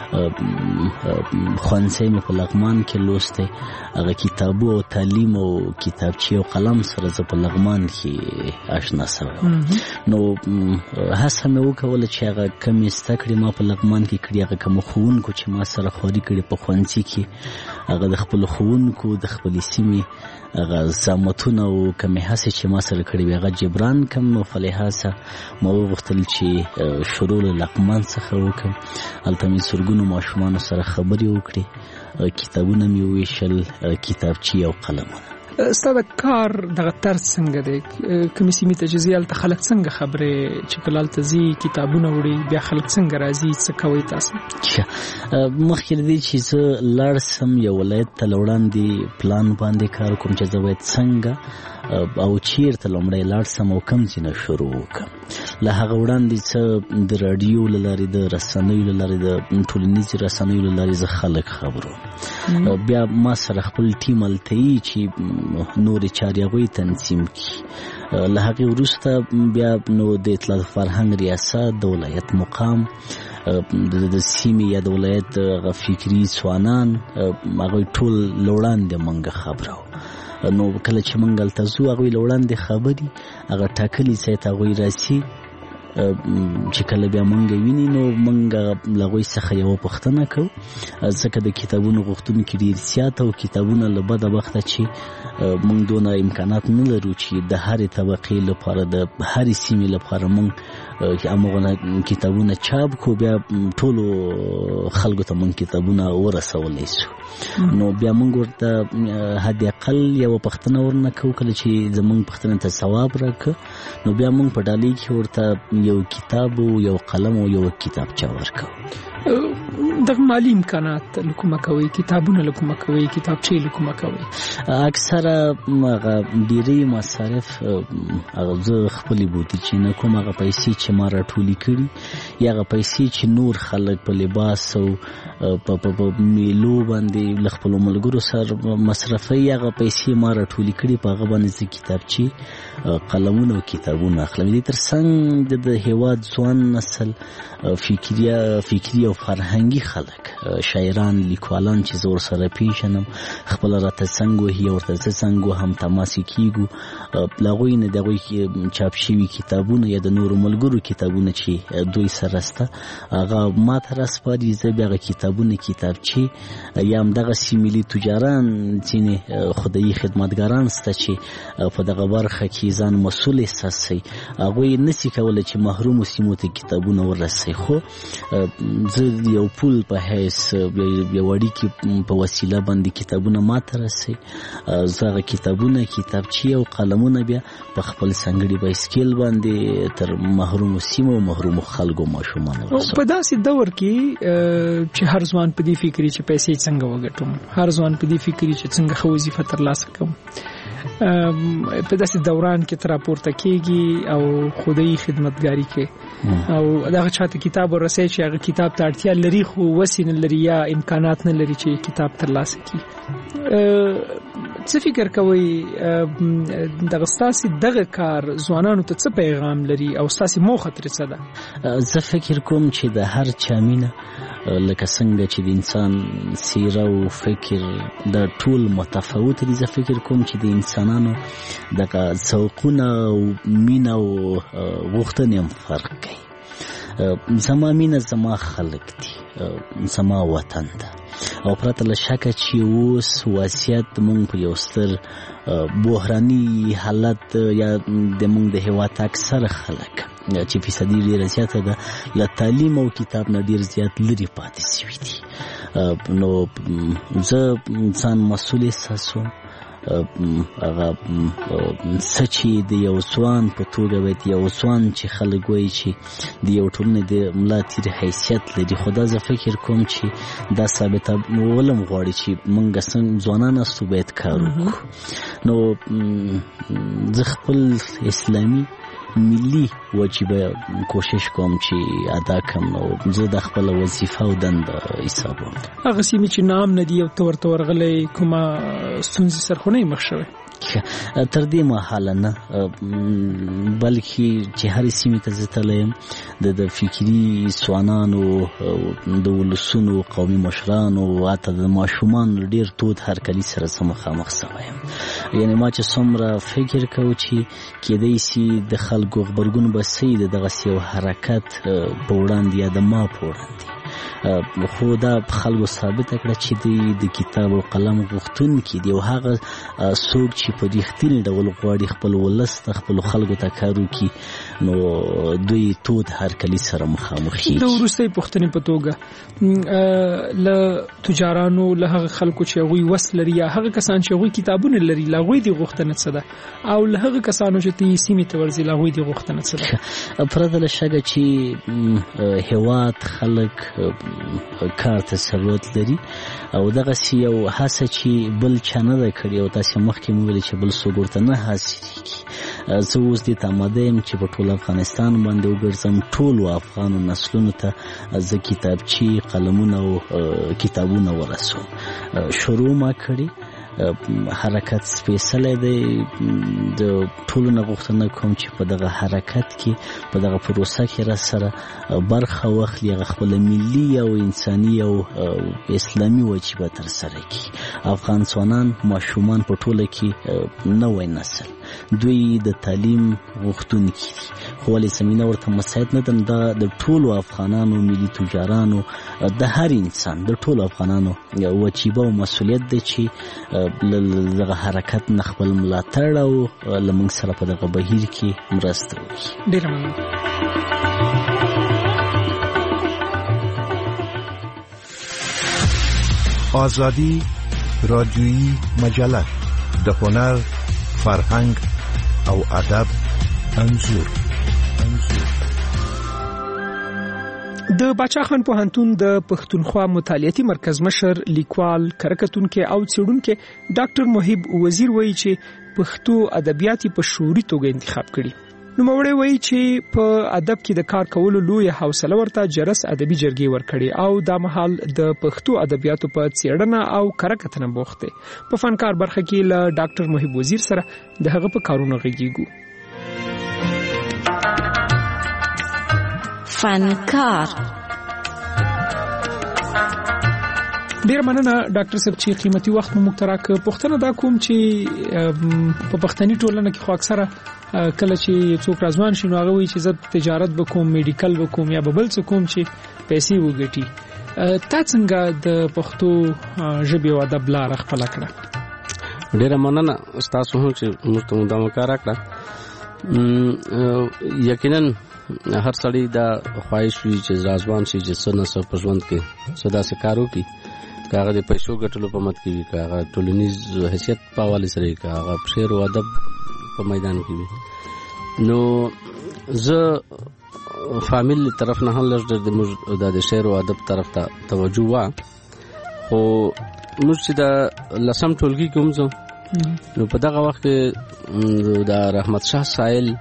ښوونځی مې په لغمان کې لوستی، هغه کتابو او تعلیم او کتابچې او قلم سره زه په لغمان کې آشنا شوم. نو هڅه مې وکوله چې هغه کمې زده کړې ما په لغمان کې کړي، هغه کومو ښوونکو چې ما سره خواري کړې په ښوونځي کې، هغه د خپلو ښوونکو د خپلې سیمې هغه زحمتونه او کمې هڅې چې ما سره کړي وي هغه جبران کړم. نو په لحاظه ما وغوښتل چې شروع له لغمان څخه وکړم. هلته مې زرګونو ماشومانو سره خبرې وکړې، کتابونه مې وویشل، کتابچې او قلمونه. ستا د کار دغه طرز څنګه دی؟ کومې سیمې ته چې ځې هلته خلک څنګه خبرې چې کله هلته ځي کتابونه وړي، بیا خلک څنګه راځي، څه کوئ تاسو؟ مخکې له دې چې زه لاړ سم یو ولایت ته له وړاندې پلان باندې کار کوم چې زه باید څنګه او چیرته لومړی لاړ سم او کوم ځای نه شروع وکړم. له هغه وړاندې څه د راډیو له لارې، د رسنیو له لارې، د ټولنیزې رسنیو له لارې زه خلک خبروم. بیا ما سره خپل ټیم هلته یي چې نورې چارې هغوی تنظیم کړي. له هغې وروسته بیا نو د اطلاعات فرهنګ ریاست، د ولایت مقام، د سیمې یا د ولایت فکري ځوانان، هغوی ټول له وړاندې موږ خبرو. نو کله چې موږ هلته ځو هغوی له وړاندې خبرې، هغه ټاکلي ځای ته هغوی راسي، چې کله بیا موږ ویني نو موږ له هغوی څخه یوه پوښتنه کوو، ځکه د کتابونو غوښتونکي ډېر زیات او کتابونه له بده وخته چې موږ دونه امکانات نه لرو چې د هرې طبقې لپاره، د هرې سیمې لپاره موږ همغه کتابونه چاپ کو، بیا ټولو خلکو ته موږ کتابونه ورسولی شو. نو بیا موږ ورته حد اقل یوه پوښتنه ورنه کوو، کله چې زموږ پوښتنې ته ځواب راکړه نو بیا موږ په ډالۍ کې ورته یو کتاب او یو قلم او یو کتابچه ورکوو. دغه مالی امکانات له کومه کوئ؟ کتابونه له کومه کوئ؟ کتابچې له کومه کوئ؟ اکثره هغه ډېری مصارف هغه زه خپلې بودیجې نه کوم، هغه پیسې چې ما راټولې کړي یا هغه پیسې چې نور خلک په لباس او په میلو باندې له خپلو ملګرو سره مصرفوي، هغه پیسې ما راټولې کړي، په هغه باندې زه کتابچې، قلمونه او کتابونه اخلم. دې تر څنګ د هېواد ځوان نسل، فکري فکري او فرهنګي خلک، شاعران، لیکوالان چې زه ورسره پیژنم، خپله راته څنګ وهي، ورته زه څنګ وهم، تماسې کېږو. له هغوی نه د هغوی چاپ شوي کتابونه یا د نورو ملګرو کتابونه چې دوی سره شته هغه ما ته راسپاري، زه بیا هغه کتابونه، کتابچې یا همدغسې ملي تجاران، ځینې خدایي خدمتګاران شته چې په دغه برخه کې ځان مسؤل احساسوي، هغوی نشي کولی چې محرومو سیمو ته کتابونه ورسوي. خو زه یو پول په حیث یو اړیکې په وسیله باندې کتابونه ما ته رسوي، زه هغه کتابونه، کتابچې او قلمونه بیا په خپل ځانګړي بایسکل باندې تر محرومو سیمو او محرومو خلکو ماشومانو رسوم. په داسې دور کې چې هر ځوان په دې فکري چې پیسې څنګه وګټم، هر ځوان په دې فکري چې څنګه ښه وظیفه ترلاسه کړم، په داسې دوران کې تر راپورته کېږي او خدایي خدمتګاري کوي او دغه چاته کتاب ورسوي چې هغه کتاب ته اړتیا لري خو وسې نه لري یا امکانات نه لري چې کتاب ترلاسه کړي. څه فکر کوئ دغه ستاسې دغه کار ځوانانو ته څه پیغام لري او ستاسې موخه ترې څه ده؟ زه فکر کوم چې د هر چا مینه لکه څنګه چې د انسان څیره او فکر د ټول متفاوت دي، زه فکر کوم چې د انسانانو دغه ذوقونه او مینه او غوښتنې هم فرق کوي. زما مینه زما خلک دي، زما وطن ده او پرته له شکه چې اوس وضعیت موږ په یو ستر بحراني حالت یا د موږ د هېواد اکثره خلک چې فیصدي ډېره زیاته ده له تعلیم او کتاب نه ډېر زیات لرې پاتې شوي دي. نو زه ځان مسؤل احساسوم، هغه څه چې د یو ځوان په توګه باید یو ځوان چې خلک وایي چې د یو ټولنې د ملا تیر حیثیت لري، خو دا زه فکر کوم چې دا ثابتولم غواړي چې موږ څنګه ځوانان استو باید کار وکړو. نو زه خپل اسلامي ملي وجیبه کوشش کوم چې ادا کوم نو زه د خپل وظیفه او دنده حسابوم. هغه سیمه چې نام ندی او تور تور غلې کومه ستونزې سرخونه مخ شوه تر دې مهاله نه بلکې چې هر سیمه ته زتلم د فکری سوانانو د ولسونو قومي مشرانو او حتی د ماشومان ډیر تود هرکلی سره مخامخ شوم. یعنی ما چې څومره فکر کوم چې کېدای شي د خلکو خبرګون به سید دغه سیو حرکت په وړاندې یا د ما په وړاندې خو دا خلکو ثابت کړه چې د کتاب او قلم غوښتونکي دي او هغه څوک چې په رښتیني ډول غواړي خپل ولس ته خپل خلکو ته کار وکړي نو دوی تود هرکلی سره مخامخ کیږي. د وروستۍ پوښتنې په توګه له تجارانو له هغه خلکو چې هغوی وس لري یا هغه کسان چې هغوی کتابونه لري له هغوی د غوښتنه څه ده او له هغه کسانو چې تی سیمې ته ورځي له هغوی د غوښتنه څه ده؟ پرته له شکه چې هیواد خلک کار ته ضرورت لري او دغه سی یو هڅه چې بل چانه ده کړی او تاسو مخکې مو ویل چې بل څوک ورته نه حاصلېږي. زه اوس دې ته آماده یم چې په ټول افغانستان باندې وګرځم ټولو افغانو نسلونو ته زه کتابچې قلمونه او کتابونه ورسوم. شروع ما کړی حرکت سپیشل دی د ټولو نه غوښتنه کوم چې په دغه حرکت کې په دغه پروسه کې را سره برخه واخلي هغه خپل ملي او انساني او اسلامي وجیبه ترسره کړي. افغان ځوانان ماشومان په ټوله کې نوی نسل دوی د تعلیم غوښتونکي دي خو ولې زمینه ورته مساعد نه ده. د ټولو افغانانو ملي تجارانو د هر انسان د ټولو افغانانو وجیبه او مسؤلیت دی چې دغه حرکت نه خپل ملاتړ او لمونږ سره په دغه بهیر کې مرسته وکړي. ډېره مننه. آزادی رادیویی مجله د هنر فرهنګ او ادب انځور. د باچا خان پوهنتون د پښتونخوا مطالعاتي مرکز مشر لیکوال کرکټونکو او څېړونکو ډاکټر محب وزیر وایي چې پښتو ادبیات په شعوري توګه انتخاب کړي. نو موري وایي چې په ادب کې د کار کولو لوی حوصله ورته جرس ادبي جرګې ورکړي او د مهال د پښتو ادبیاتو په څېړنه او کرکټنه بوخته. په فنکار برخه کې له ډاکټر محب وزیر سره د هغه په کارونو غږیږو. فنکار. ډیر مننه ډاکټر صاحب چې قیمتي وخت مو مختراک. پښتنه دا کوم چې په پښتني ټولنه کې خو اکثره کله چې څوک رازمان شي نو هغه وایي چې زه تجارت وکوم میډیکل وکوم یا بل څه کوم چې پیسې وګټي. تا څنګه د پښتو ژبې او ادب لار خپل کړه؟ ډیر مننه تاسو هم چې موږ ته مدام کار کړه. یقینا هر سړی دا خواهش وي چې رازمان شي چې څه نه څه په ژوند کې صدا سره کار وکړي. کاغه د پیسو ګټلو په مت کې وي کاغه ټولنیز حیثیت په حواله سره کاغه شعر او ادب په میدان کې وي. نو زه فامیل طرف نه هم لږ د شعر او ادب طرف ته توجه وا خو موږ چې د لسم ټولګي کوم زه نو په دغه وخت کې د رحمت شاه سایل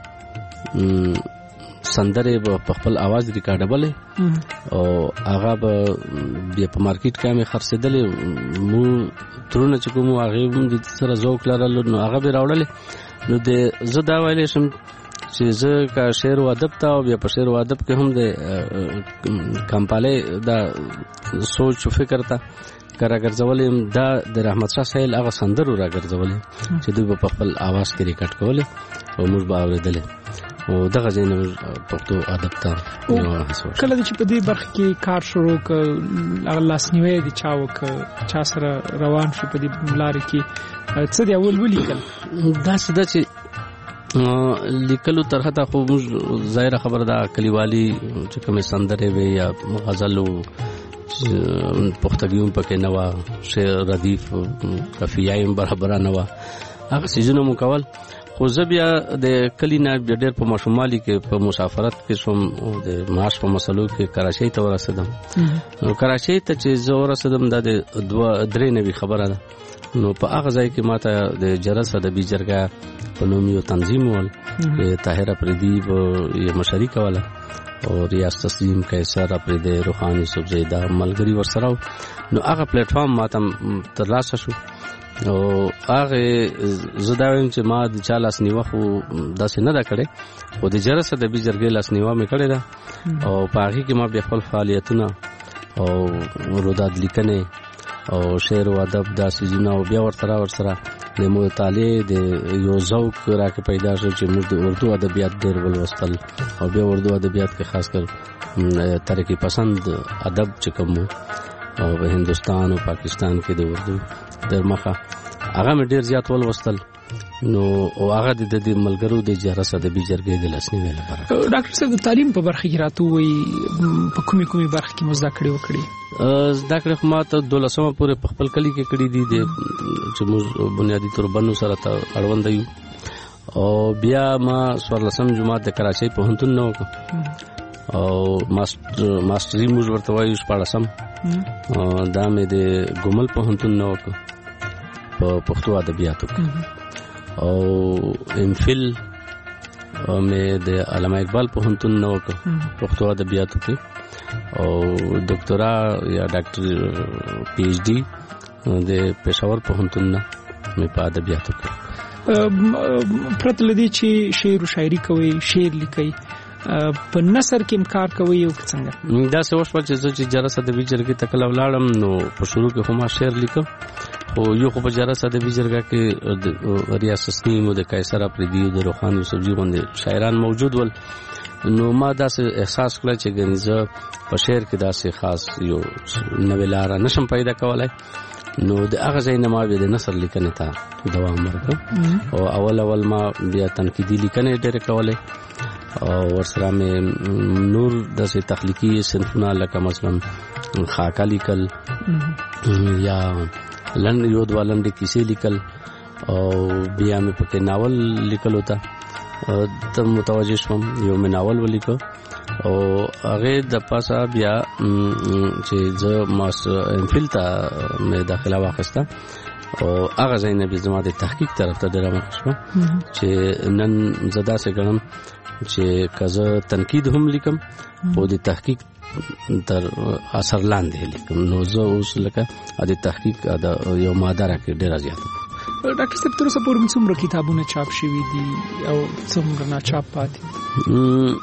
سندره په خپل आवाज ریکارډبل او هغه به بیا په مارکیټ کې مې خرڅېدلې. مو ترونه چې کوم هغه د سره ذوق لرل نو هغه به راوړل. نو د زه دا ویلې شم چې زه کا شعر او ادب ته او بیا په شعر او ادب کې هم د کمپاله دا سوچ فکر ته کرا ګرځولې دا د رحمت شاه سایل هغه سندرو را ګرځولې چې دوی په خپل आवाज کې ریکارډ کولې او موږ به اورېدل او دغه ځین پښتو ادب ته کله چې په دې برخه کې کار شروع ک هغه لاسنیوي دي چا وک چا سره روان شي په دې لار کې څه دی اول ولیکل دا څه د چې لیکلو ترخه ته خو ظاهر خبره ده کلیوالي چې کوم سندره وي یا غزل پختګیوم پکې نه و شعر ردیف قافیه برابر نه و هغه سيزونه مو کول خو خو زه بیا د کلی نه ډېر په ماشومالي کې په مسافرت کې شوم او د معاش په مسلو کې کراچۍ ته ورسېدم. نو کراچۍ ته چې زه ورسېدم دا د دوه درې نوي خبره ده. نو په هغه ځای کې ماته د جرس ادبي جرګه په نوم یو تنظیم ول طاهر افریدي یې مشري کوله او ریاض تسلیم قیصر افریدي روحان یوسف زیدا ملګري ورسره. نو هغه پلیټ فارم ماته ترلاسه شو او هغه زه دا وایم چې ما د چا لاس نیوه خو داسې نه ده کړې، خو د جرس ادبي جرګې لاس نیوه مې کړې ده او په هغې کې ما بیا خپل فعالیتونه او روداد لیکنې او شعر او ادب دا سیزونه او بیا ورسره ورسره د مطالعې د یو ذوق راکې پیدا شو چې موږ د اردو ادبیات ډېر ولوستل او بیا اردو ادبیات کې خاص کر ترقی پسند ادب چې کوم او په هندوستان او پاکستان کې د اردو در مخه هغه مې ډېر زیات ولوستل. نو او هغه د دې ملګرو د جرس ادبي جرګې د لاسنیوي لپاره. ډاکټر صاحب د تعلیم په برخه کې راته وایي په کومې کومې برخه کې مو زده کړې وکړې؟ زده کړې خو ما ته دولسمه پورې په خپل کلي کې کړي دي چې موږ بنیادي توربنو سره اړوند یو او بیا ما څوارلسم جماعت د کراچۍ پوهنتون نه وکړ او ماسټري موږ ورته وایو شپاړسم دا مې د ګومل پوهنتون نه وکړ په پښتو ادبیاتو کې او ام فل مې د علامه اقبال پوهنتون نه وکړ پښتو ادبیاتو کې او ډاکټرا یا ډاکټر پی ایچ ډي د پېښور پوهنتون نه مې په ادبیاتو کې. پرته له دې چې شعر او شاعري کوي، شعر لیکي، په نثر کې کار کوي او څنګه؟ دا څه وشول چې زه چې جرس ادبي جرګې ته کله ولاړم نو په شروع کې خو ما شعر لیکم خو یو خو په جرس ادبي جرګه کې ریاض تسلیم او د قیصر افریدي د روحان یوسف زی غوندې شاعران موجود ول. نو ما داسې احساس کړه چې ګنې زه په شعر کې داسې خاص یو نوې لاره نشم پیدا کولی. نو د هغه ځای نه ما بیا د نثر لیکنې ته دوام ورکړ او اول اول ما بیا تنقیدي لیکنې ډېرې کولې او ورسره مې نور داسې تخلیقي صنفونه لکه مثلا خاکه لیکل یا لنډ یو دوه لنډې کیسې لیکل او بیا مې پکې ناول لیکلو ته ته متوجه شوم. یو مې ناول ولیکو او هغې د پاسه بیا چې زه ماس ام فل ته مې داخله واخیسته او هغه ځای نه بیا زما د تحقیق طرف ته ډېره مخه شوه چې نن زه داسې ګڼم چې که زه تنقید هم لیکم خو د تحقیق تر اثر لاندې لیکم. نو زه اوس لکه د تحقیق یو ماده راکې ډېره زیاته. ډاکټر صاحب تر اوسه پورې څومره کتابونه چاپ شوي دي او څومره ناچاپ پاتې؟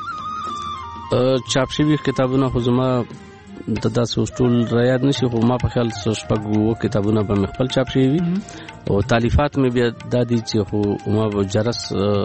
چاپ شوي کتابونه خو زما د داسې اوس ټول را یاد نشي خو ما په خیال شپږ اووه کتابونه به مې خپل چاپ شوي وي او تالیفات مې بیا دا دي چې خو ما به جرس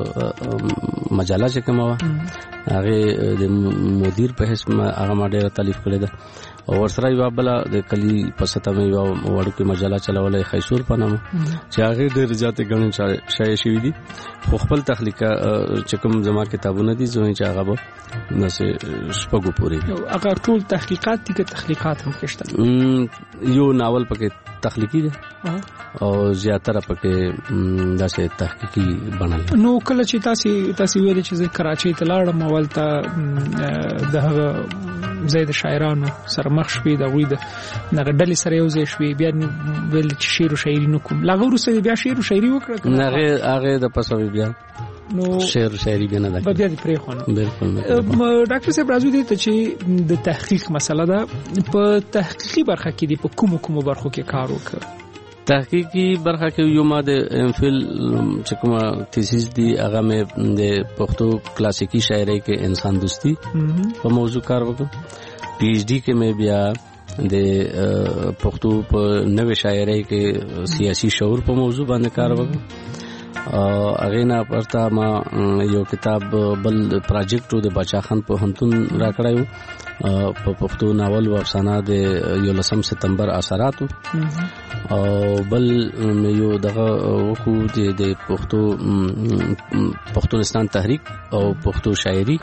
مجله چې کومه وه هغې د مدیر په حیث هغه ما ډېره تالیف کړې ده او ورسره یوه بله د کلي په سطحه مې یوه وړوکې مجله چلولی خیسور په نامه چې هغې ډېرې زیاتې ګڼې شایع شوي دي خو خپل تخلیقه چې کوم زما کتابونه دي زه چې هغه به داسې شپږو پورې دي. هغه ټول تحقیقات دي که تخلیقات هم پکې شته؟ یو ناول پکې تخلیقي دی او زیاتره پکې داسې تحقیقي بڼه. نو کله چې تاسې تاسې ویلې چې زه کراچۍ ته لاړم اول ته د هغه ځای د شاعرانو سره مخ شوې د هغوی د دغه ډلې سره یو ځای شوې بیا ویل چې شعر و شاعري نه کوم، له هغه وروسته بیا شعر و شاعري وکړه؟ هغې د پسه بیا نو شعر و شاعري بیا نه ده بیا دې پرېښونه. بلکل. ډاکټر صاحب راځو دې ته چې د تحقیق مسله ده، په تحقیقي برخه کې دې په کومو کومو برخو کې کار وکړ؟ تحقیقی برخه کې یو ما د ام فل چې کومه تیسیس دی هغه مې د پښتو کلاسیکی شاعرۍ کې انسان دوستی په موضوع کار وکړ. پی ایچ ډي کې مې بیا د پښتو په نوې شاعرۍ کې سیاسي شعور په موضوع باندې کار وکړ. هغې نه پرته ما یو کتاب بل پراجیکټ د باچا خان پوهنتون راکړی و په پښتو ناول و افسانه د یولسم ستمبر اثراتو او بل یو دغه وکړو د پښتو پښتونستان تحریک او پښتو شاعري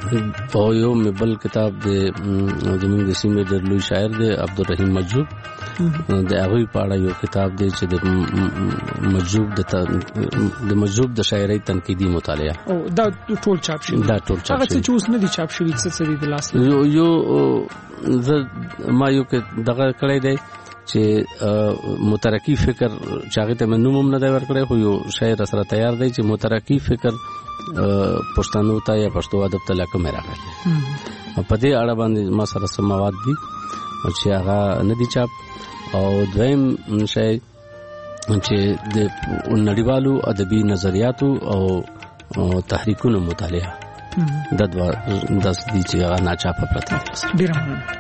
او یو مې بل کتاب د زموږ د سیمې د لوی شاعر د عبدالرحیم مجذوب د هغه په اړه یو کتاب دی چې د مجذوب د د مجذوب د شاعرۍ تنقیدي مطالعه او دا ټول چاپ شوی دا ټول چاپ شوی هغه چې اوس نه دي چاپ شوی څه څه دي د لاس یو یو زه ما یو کې دغه کړی دی چې مترقی فکر چاغه ته منوم هم نه دی ورکړی خو یو شاعر سره تیار دی چې مترقی فکر پښتنو ته یا پښتو ادب ته لکه مې راغلی په دې اړه باندې ما سره سم مواد دي چې هغه نه دي چاپ او دویم شی چې د نړیوالو ادبي نظریاتو او تحریکونو مطالعه د دوه داس دي چې هغه ناچاپه پراته دي. ډیر مننه.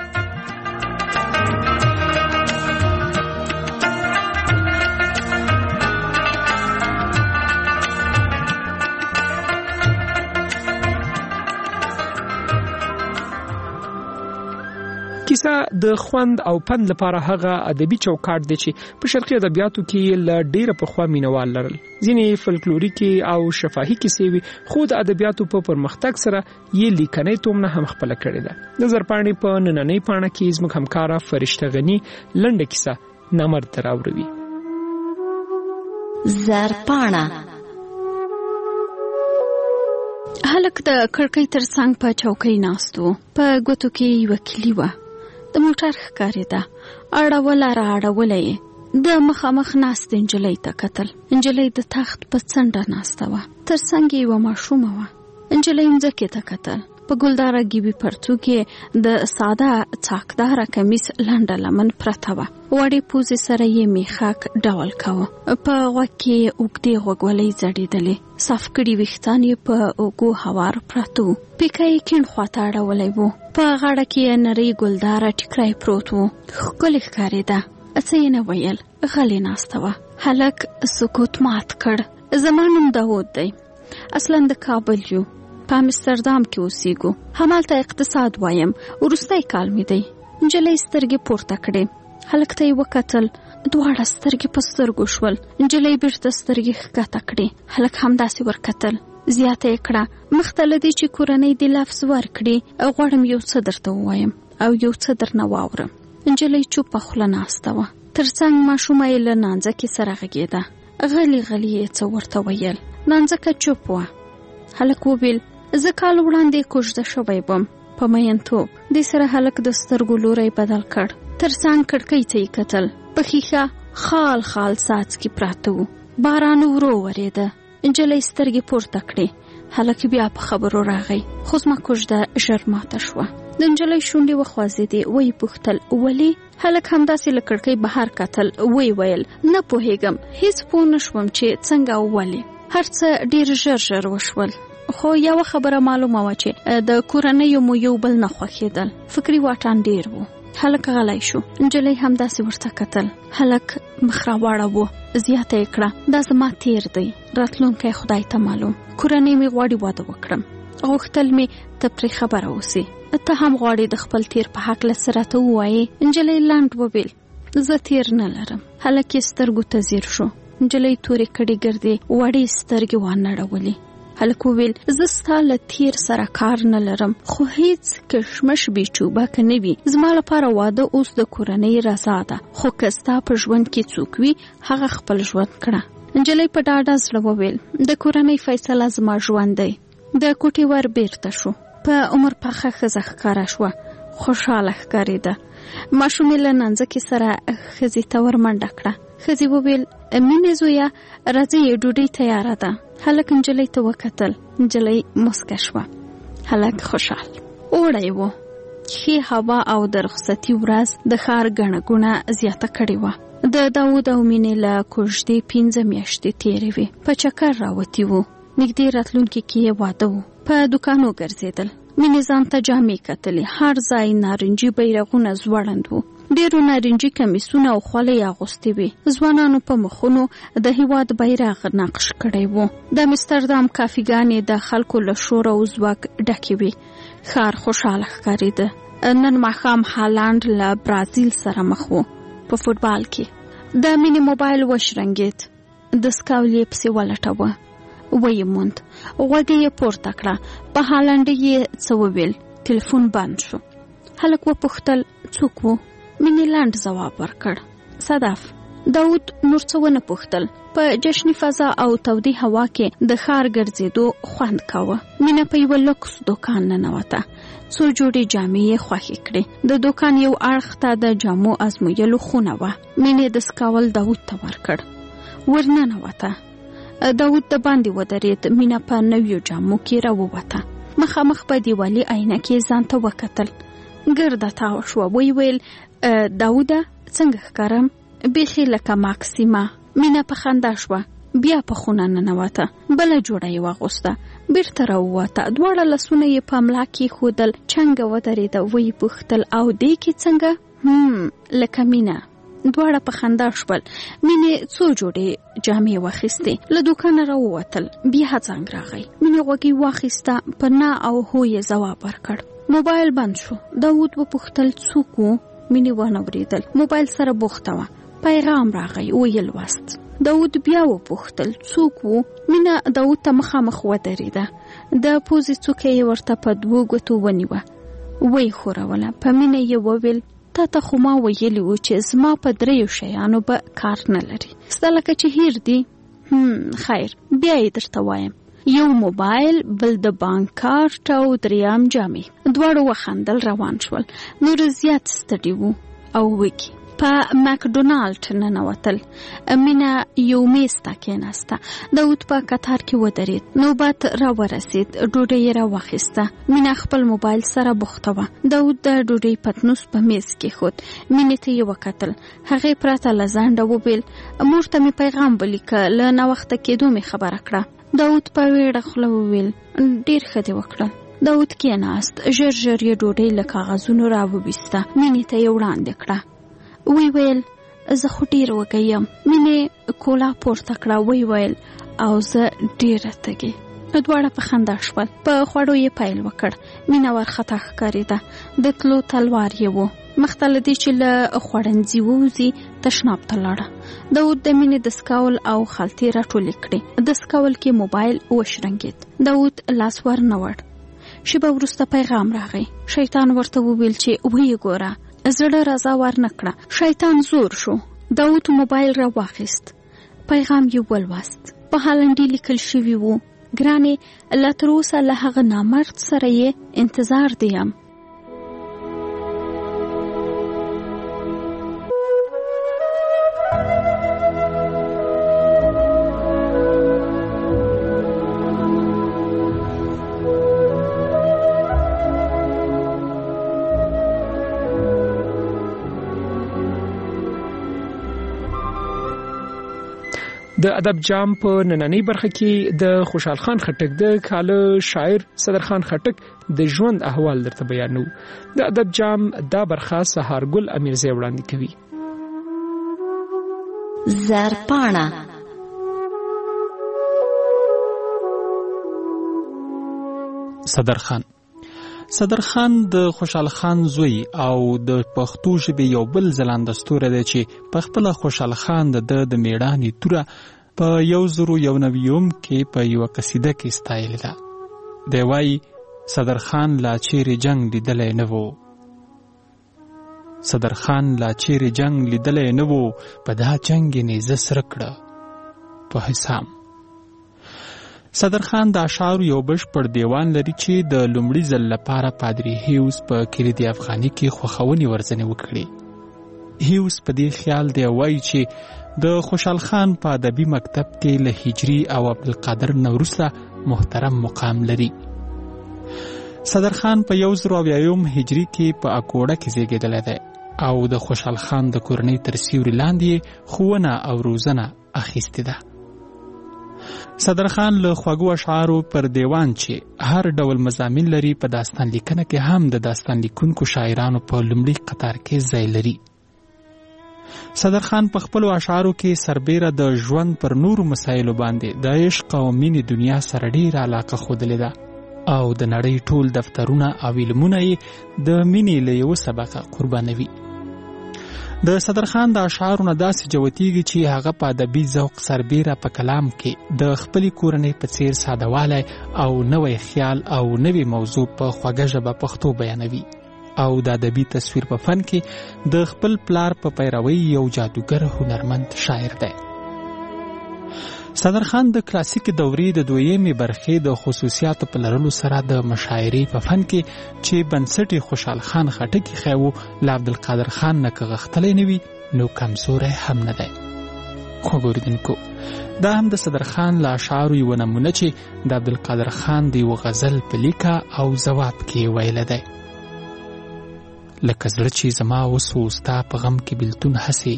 کیسه د خوند او پند لپاره هغه ادبي چوکاټ دی چې په شرقي ادبیاتو کې ل ډیره پخوا مینوال لرل. ځینې فلکلوریکي او شفاهي کیسې وي خو د ادبیاتو په پرمختګ سره یې لیکنې تومنه هم خپل کړې ده. د زرپاڼې په نننۍ پاڼه کې زموږ همکارا فرشته غنی لنډه کیسه نامرد تراوروي. زرپاڼه هلک د کړکۍ تر څنګ په چوکۍ ناستو. په ګوتو کې یو کلی و. د موټر ښکارې ده اړوله را اړولې د مخامخ ناست انجلۍ ته کتل. انجلۍ د تخت په څنډه ناسته وه. تر څنګ یې یوه ماشومه وه. انجلۍ مځکې ته کتل. په ګلداره ګیبي پرتو کې د ساده څاکداره کمیس لنډه لمن پرته وه. وړې پوزې سره یې میخک ډول کاوه. په غوږ کې اوږدې غوږوالۍ ځړېدلې. صاف کړي ویښتان یې په اوږو هوار پراته وو. پیکه یې کیڼ خواته اړولی و. په غاړه کې یې نرۍ ګلداره ټیکری پروت و. ښکلې ښکارېده. څه یې نه ویل. غلې ناسته وه. هلک سکوت مات کړ. زما نوم داود دی. اصلا د کابل یو. په امستردام کې اوسېږو. همالته اقتصاد وایم. وروستی کال مې دی. نجلۍ سترګې پورته کړې. هلک ته یې وکتل. دواړه سترګې په سترګو شول. نجلۍ بیرته سترګې ښکته کړې. هلک همداسې ورکتل. زیاته یې کړه مخته له دې چې کورنۍ دې لفظ ورکړي غواړم یو څه درته ووایم او یو څه درنه واورم. نجلۍ چوپه خوله ناسته وه. تر څنګ ماشومه یې له نانځکې سره غږېده. غلي غلي یې څه ورته ویل. نانځکه چوپ وه. هلک وویل زه کال وړاندې کوژده شوی وم په مینتوب. دې سره هلک د سترګو لوری بدل کړ. تر څنګ کړکۍ ته یې کتل. په ښیښه خال خال څاڅکي پراته وو. باران ورو ورېده. نجلۍ سترګې پورته کړې. هلک بیا په خبرو راغی. خو زما کوژده ژر ماته شوه. د نجلۍ شونډې وخوځېدې. ویې پوښتل ولې؟ هلک همداسې له کړکۍ بهر کتل. ویې ویل نه پوهېږم. هیڅ پوه نه شوم چې څنګه او ولې. هر څه ډېر ژر ژر وشول. خو یوه خبره معلومه وه چې د کورنیو مو یو بل نه خوښېدل. فکري واټن ډېر و. هلک غلی شو. نجلۍ همداسې ورته کتل. هلک مخ راواړاوه. زیاته یې کړه دا زما تیر دی. راتلونکی خدای ته معلوم. کورنۍ مې غواړي واده وکړم. غوښتل مې ته پرې خبره اوسې. ته هم غواړې د خپل تیر په هکله څه راته ووایې. نجلۍ لنډ وویل زه تیر نه لرم. هلک یې سترګو ته ځیر شو. نجلۍ تورې کړې ګردې وړې سترګې وانړولې. هلک وویل زه ستا له تیر سره کار نه لرم خو هیڅ کشمش بې چوبکه نه وي. زما لپاره واده اوس د کورنۍ رضا ده. خو که ستا په ژوند کې څوک وي هغه خپل ژوند کړه. نجلۍ په ډاډه زړه وویل د کورنۍ فیصله زما ژوند دی. د کوټې ور بیرته شو. په عمر پخه ښځه ښکاره شوه. خوشحاله ښکارېده. ماشومې له نانځکې سره ښځې ته ور منډه کړه. ښځې وویل مینې زویه راځئ ډوډۍ تیاره ده. هلک نجلۍ ته وکتل. نجلۍ مسکه شوه. هلک خوشحال. اوړی و. ښې هوا او د رخصتي ورځ د ښار ګڼه ګوڼه زیاته کړې وه. د داود او مینې له کوژدې پنځه میاشتې تېرې وې. په چکر راوتي وو. نږدې راتلونکي کې یې واده و. په دوکانو ګرځېدل. مینې ځان ته جامې کتلې. هر ځای نارنجي بیرغونه ځوړند وو. ډېرو نارنجي کمیسونه او خولۍ اغوستې وې. ځوانانو په مخونو د هېواد بیرغ نقش کړی و. د امستردام کافیګانې د خلکو له شور او ځواک ډکې وې. ښار خوشحاله ښکارېده. نن ماښام هالنډ له برازیل سره مخ و په فوټبال کې. د مینې موبایل وشرنګېد. د سکاول یې پسې ولټوه. ویې موند. غوږ یې پورته کړه. په هالنډي یې څه وویل. تلیفون بند شو. هلک وپوښتل څوک و؟ مینې لاند جواب ورکړ. صدف داود نور څه ونه پوښتل. په جشنی فضا او تودې هوا کې د ښار ګرځېدو خوند کاوه. مینا په یو لوکس دکان ننوته. څو جوړې جامې یې خوښې کړې. د دکان یو اړخ ته د جامو ازمویلو خونه وه. مینې د سکاول داود ته ورکړ. ورننوته. داود د باندې ودرېد. مینا په نویو جامو کې راووته. مخامخ په دیوالي آینه کې ځان ته وکتل. ګرده تاو شوه. وی ویل داوده څنګه ښکارم؟ بیخي لکه ماکسیمه. مینا په خندا شوه. بیا په خونه ننوته. بله جوړه یې واغوسته. بیرته راووته. دواړه لاسونه یې په ملا کې ښودل. چنګه ودرېده. ویې پوښتل او دې کې څنګه؟ هم لکه مینا. دواړه په خندا شول. مینې څو جوړې جامې واخیستې. له دوکانه راووتل. بیا څنګه راغی. مینې غوږی واخیسته. په نه او هو یې ځواب ورکړ. موبایل بند شو. داود وپوښتل څوک و؟ مینې ونه وریدل. موبایل سره بوخته وه. پیغام راغی. ویې لوست. داود بیا وپوښتل څوک و؟ مینا داود ته مخامخ ودرېده. د پوزې څوکه یې ورته په دوو ګوتو ونیوه. ویې ښوروله. په مینه یې وویل تا ته خو ما ویلي و چې زما په دریو شیانو به کار نه لري. ستا لکه چې هیر دی. هم خیر بیا یې درته وایم. یو موبایل، بل د بانک کارت او دریم جامې. دواړو وخندل. روان شول. نور زیات ستړي وو او وږي. په مکډونالډ ننوتل. مینا یو میز ته کېناسته. داود په کتار کې ودرېد. نوبت را ورسید. ډوډۍ یې را واخیسته. مینا خپل موبایل سره بوخته وه. داود د ډوډۍ پتنوس په میز کېښود. مینې ته یې وکتل. هغې پرته له ځنډه وویل مور ته مې پیغام ولیکه. له ناوخته کېدو مې خبره کړه. داود په ویړه خوله وویل ډېر ښه دې وکړل. داود کېناست. ژر ژر یې ډوډۍ له کاغذونو را وویسته. مینې ته یې وړاندې کړه. وی ویل زه خو ډیر وږی یم. مینې کولا پورته کړه. وی ویل او زه ډیره تږې. دواړه په خندا شول. په خوړو یې پیل وکړ. مینه ورخطا ښکارېده. د تلو تلوار یې و. مخته له دې چې له خوړنځي ووځي تشناب ته لاړه. داود د مینې د سکاول او خلطې راټولې کړې. د سکاول کې موبایل وشرنګېد. داود لاس ور نه وړ. شیبه وروسته پیغام راغی. شیطان ورته وویل چې ویې ګوره. زړه رضا ور نکړه. شیطان زور شو. داود موبایل را واخیست. پیغام یې ولوست. په هالندي لیکل شوي وو ګرانې لا تر اوسه له هغه نامرد سره یې انتظار دیم. د ادب جام په نننۍ برخه کې د خوشحال خان خټک د کاله شاعر صدرخان خټک د ژوند احوال درته بیانو. د ادب جام دا برخه سهارګل امیرزی وړاندې کوي. زرپاڼه صدرخان صدرخان د خوشحال خان زوی او د پښتو ژبې یو بل ځلانده ستوری دی چې په خپله خوشحال خان د د میړانې توره په یو زرو یو نویوم کې په یوه قصیده کې ستایلې ده. دی وایي صدرخان لا چیرې جنگ لیدلی نه و. صدرخان لا چیرې جنگ لیدلی نه و. په دا جنگ یې نیزه سره کړه په حسام. صدرخان د اشعارو یو بشپړ دیوان لري چې د لومړي ځل لپاره پادري هیوز په کلید افغاني کې خوښونې ورځنې وکړي. هیوز په دې خیال دی وایي چې د خوشحال خان په ادبي مکتب کې له هجري او عبدالقادر نه وروسته محترم مقام لري. صدرخان په یو زرو اویایم هجري کې په اکوړه کې زیږېدلی دی او د خوشحال خان د کورنۍ تر سیوري لاندې ښوونه او روزنه اخیستې ده. صدرخان له خوږو اشعارو پر دیوان چې هر ډول مضامین لري په داستان لیکنه کې هم د داستان لیکونکو شاعرانو په لومړي قطار کې ځای لري. صدرخان په خپلو اشعارو کې سربیره د ژوند پر نورو مسایلو باندې د عشق او مینې دنیا سره ډېره علاقه ښودلې ده او د نړۍ ټول دفترونه او علمونه یې د مینې له یوه سبقه قربانوي. د صدرخان د اشعارو نه داسې جوتیږي چې هغه په ادبي ذوق سربیره په کلام کې د خپلې کورنۍ په څیر سادهوالی او نوی خیال او نوی موضوع په خوږه ژبه پښتو بیانوي. او د ادبي تصویر په فن کې د خپل پلار په پیروي یو جادوګر هنرمند شاعر دی. صدرخان د کلاسیک دورې د دویمې برخې د خصوصیاتو په لرلو سره د مشاعرې په فن کې چې بنسټ خوشحال خان خټک خو له عبدالقادر خان نه کغښتلی نه وي نو کمزوری هم نه دی. خو ګوریدونکو دا هم د صدرخان له اشعارو یوه نمونه چې د عبدالقادر خان د یوه غزل په لیکه او ځواب کې ویلی دی. لکه زړه چې زما وسو ستا په غم کې بېلتون هسې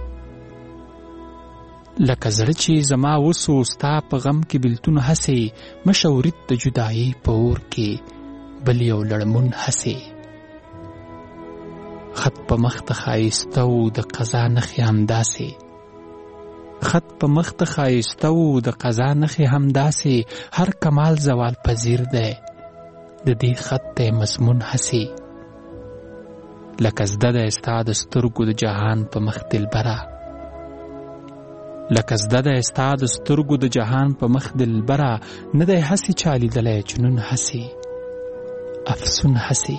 لکه زړه چې زما وسو ستا په غم کې بېلتون هسې مشورید د جدایي په اور کې بل یو لړمون هسې خط په مخ ته ښایسته و د قضا نښې همداسې خط په مخ ته ښایسته و د قضا نښې همداسې هر کمال زوال پذیر دی د دې خط دی مضمون هسې لکه زده دی ستا د سترګو د جهان په مخ دلبره لکه زده دی ستا د سترګو د جهان په مخ دلبره نه دی هسې چا لیدلی جنون هسې افسون هسې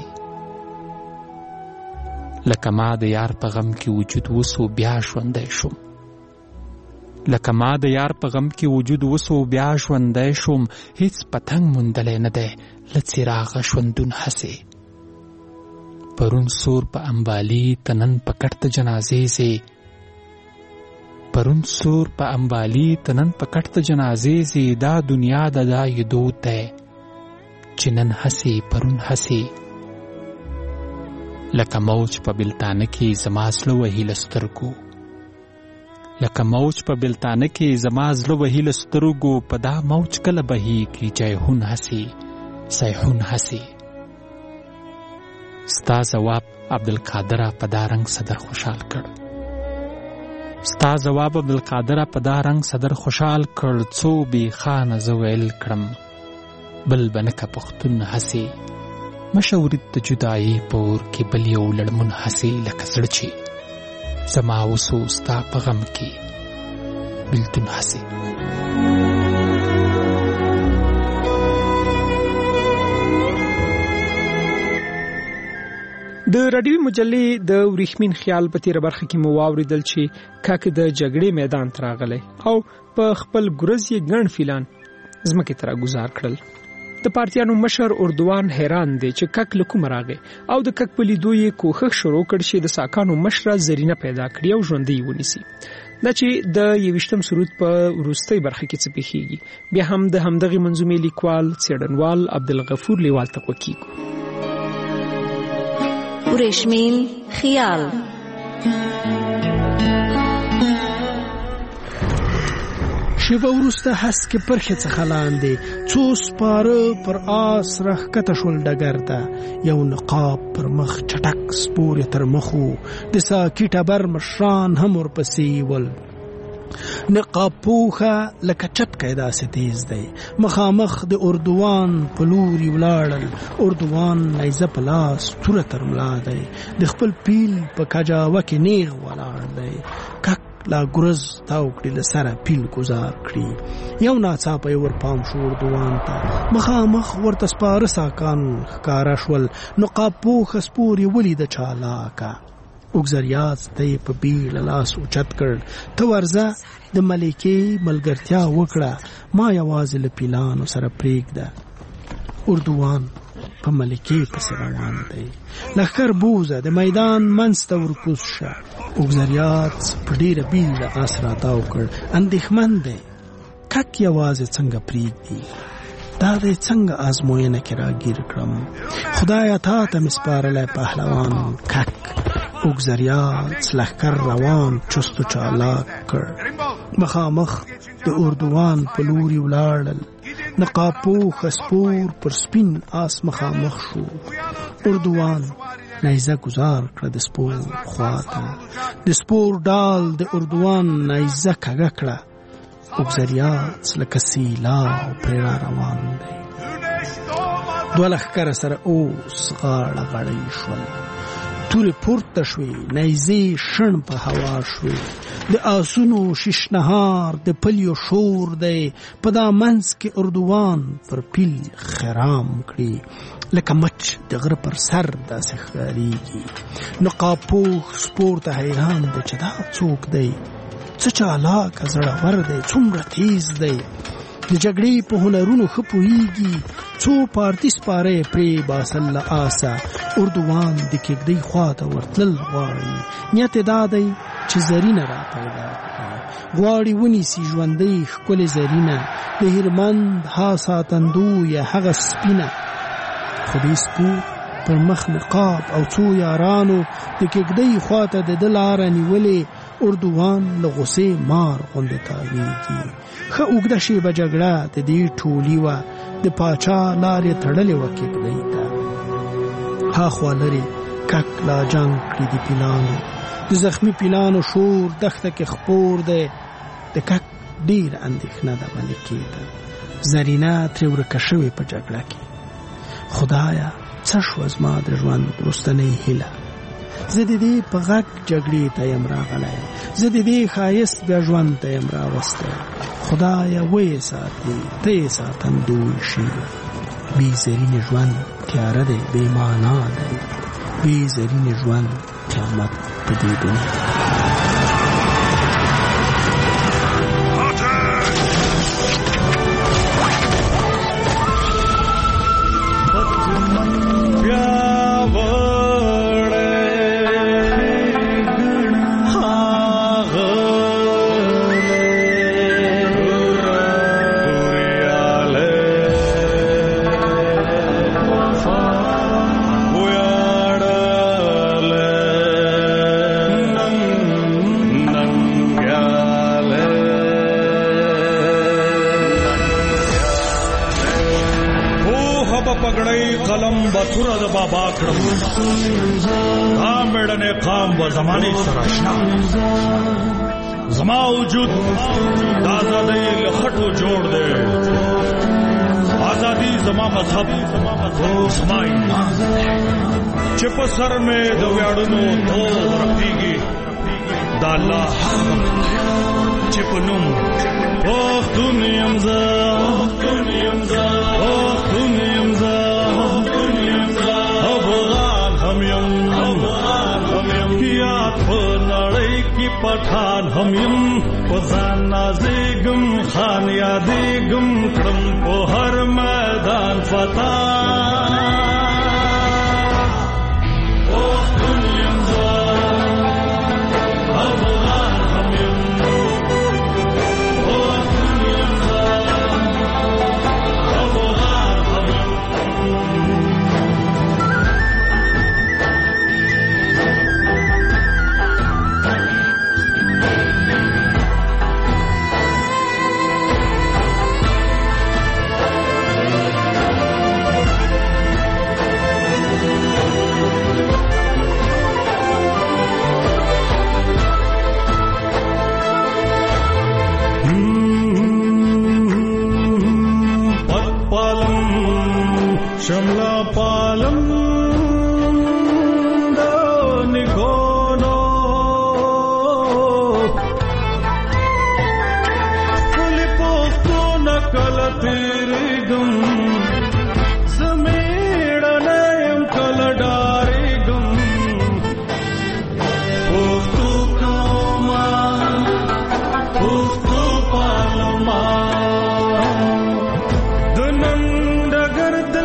لکه ما د یار په غم کې وجود وسو بیا ژوندی شوم لکه ما د یار په غم کې وجود وسو بیا ژوندی شوم هیڅ پتنګ موندلی نه دی له څراغه ژوندون هسې پرون سور په امبالي تنن په کټ د جنازې ځې پرون سور په امبالي تنن په کټ د جنازې ځې دا دنیا د دا یدود دی چې نن هسې پرون هسې لکه موج په بلتانه کې زما زړه وهي له سترګو لکه موج په بلتانه کې زما زړه وهي له سترګو په دا موج کله بهیږي جیحون هسې سیحون هسې ستا ځواب عبدالقادره په دا رنګ صدر خوشحال کړ ستا ځواب عبدالقادره په دا رنګ صدر خوشحال کړ څو بې خانه زه ویل کړم بل به نه که پښتون هسې مشورید د جدایي په اور کې بل یو لړمون هسې لکه زړه چې زما وسو ستا په غم کې بېلتون هسې. د راډیوي مجلې د وریښمین خیال په تیره برخه کې مو واوریدل چې کاک د جګړې میدان ته راغلی او په خپل ګرز یې ګڼ فیلان ځمکې ته راګوزار کړل. د پارتیانو مشر اردوان حیران دی چې کک له کومه راغی او د کک په لیدو یې کوښښ شروع کړ چې د ساکانو مشره زرینه پیدا کړي او ژوندی یې ونیسي. دا چې د یویشتم سرود په وروستۍ برخه کې څه پیښیږي بیا هم د همدغې منظومې لیکوال څېړنوال عبدالغفور لیوال ته غوږ وریښمین خیال. شیبه وروسته هسکې پرخې څخه لاندې څو سپاره پر آس راښکته شول ډګر ته. یو نقاب پر مخ چټک سپورې تر مخو د ساکي ټبر مشران هم ورپسې ول. نقاب پوخه لکه چپکی داسې تیز دی. مخامخ د اردوان په لوري ولاړل. اردوان نیزه په لاس توره تر ملا دی. د خپل پیل په کجاوه کې نیغ ولاړ دی. کک لا ګرز تاو کړي له سره پیل گزار کړي. یو ناڅاپه یې ور پام شو اردوان ته. مخامخ ورته سپاره ساکان ښکاره شول. نقاب پوخه سپور یې ولیده چالاکه. اوګزریاز ته یې په بیړه لاس اوچت کړ. ته ورځه د ملکې ملګرتیا وکړه ما یوازې له پیلانو سره پرېږده. اردوان په ملکې پسې روان دی. لښکر بوزه د میدان منځ ته ورکوز شه. اوګزریاز په ډېره بیړه آس راتاو کړ. اندېښمن دی کک یوازې څنګه پرېږدي. دا دی څنګه ازموینه کې راګیر کړم. خدایه تا ته مې سپارلی پهلوان کک. اوګزریاز لښکر روان چست و چالاک کړ. مخامخ د اردوان په لوري ولاړل. نقاب پوخه سپور پر سپین آس مخامخ شو. اردوان نیزه گزار کړه د سپور خواته. د سپور ډال د اردوان نیزه کږه کړه. اوګزریاز لکه سیلاب پرې را روان دی. دوه لښکره سره اوس غاړه غړۍ شول. تورې پورته شوې، نیزې شڼ په هوا شوې، د آسونو ششنهار د پلیو شور دی، په دا منځ کې اردوان پر پیل خرام کړي، لکه مچ د غره پر سر داسې ښکارېږي. نقابپوښ سپور ته حیران دی چې دا څوک دی، څه چالاکه زړور دی، څومره تیز دی، د جګړې په هنرونو ښه پوهېږي، څو پارتي سپاره پرې باسل له آسه، اردوان د کېږدۍ خواته ورتلل غواړي، نیت یې دا دی چې زرینه را پیدا کړي، غواړي ونیسي ژوندۍ ښکلې زرینه، د هیرمند ها ساتندویه هغه سپینه. خو دې سپور پر مخ نقاب او څو یارانو د کېږدۍ خواته د ده لاره نیولې، اردوان له غصې مار غوندې تاویږي. ښه اوږده شېبه جګړه د دې ټولي وه، د پاچا لارې تړلې وه کېږدۍ ته، هاخوا لرې کک لا جنګ کړي د پیلانو، د زخمي پیلانو شور دښته کې خپور دی، د کک ډېره اندېښنه ده ملکې ته، زرینه ترې ورکه شوې په جګړه کې. خدایه څه شوه زما د ژوند وروستنۍ هیله، زه د دې په غږ جګړې ته یم راغلی، زه د دې ښایست بیا ژوند ته یم راوستی. خدایه ویې ساتې ته یې ساتندوی شي، بې زرینې ژوند تیاره دی، بې معنا دی، بې زرینې ژوند قیامت په دې دنیا. بطوره د بابا کړم قام بیڑنے قام و زمانی سراشنا، زما وجود د آزادۍ له خټو جوړ دی، آزادي زما مذهب زما ایمان، چې په سر مې د ویاړونو تور رپېږي، د الله چې په نوم پښتون یم زه، پښتون یم زه، پښتون یم زه، یاد په نړۍ کې پټان هم یم، په ځان نازېږم خان یادېږم، کړم په هر میدان فتح. پښتون یم زه، افغان هم یم، پښتون یم زه، افغان هم یم. شملا پالم دانی کونو کلی پوستو نکل تیری گم زمیڑا نیم کل ڈاری گم پوستو کوما پوستو پالما دنن ڈگر دل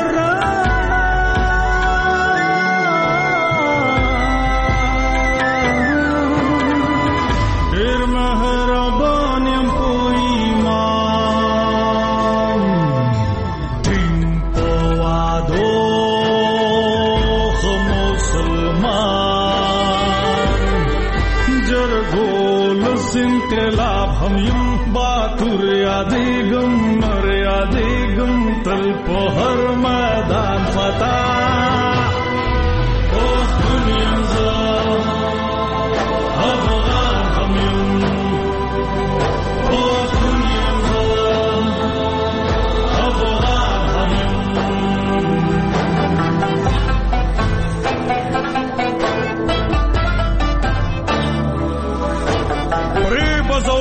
हम یم باتور یادېږم نور یادېږم تل په هر میدان فتح. پښتون یم زه، افغان هم یم، پښتون یم زه، افغان هم یم.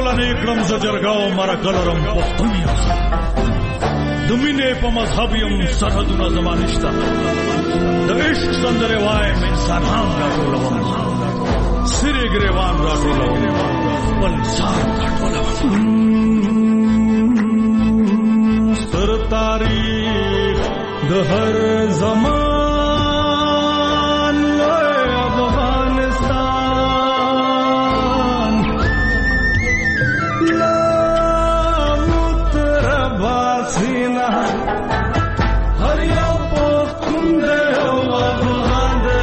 مېړنې کړم زه جرګه او مرکه لرم پښتون یم د مینې په مذهب یم سرحدونه زما نشته د عشق سندرې وایم انسانان راټولوم سرې ګریوان راټولوم خپل ځان راټولوم ستر تاریخ د هر زمان لوی افغانستان لاموت رباسینا هر یو پښتون دی او افغان دی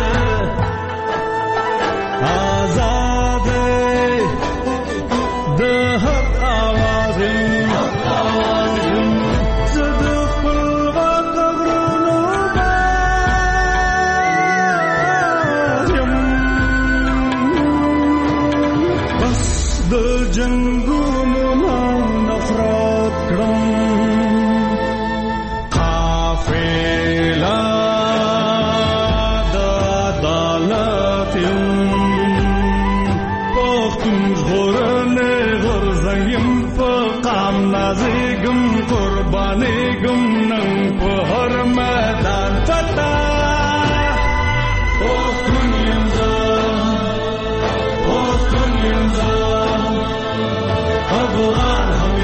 آزاد دی د حق آواز جنگونو نفرت کړم قافله د عدالت یم پښتون ژغورنې غورځنګ په قام نازېږم قربانېږم نن په هر میدان پتا پښتون یم زه پښتون یم زه افغان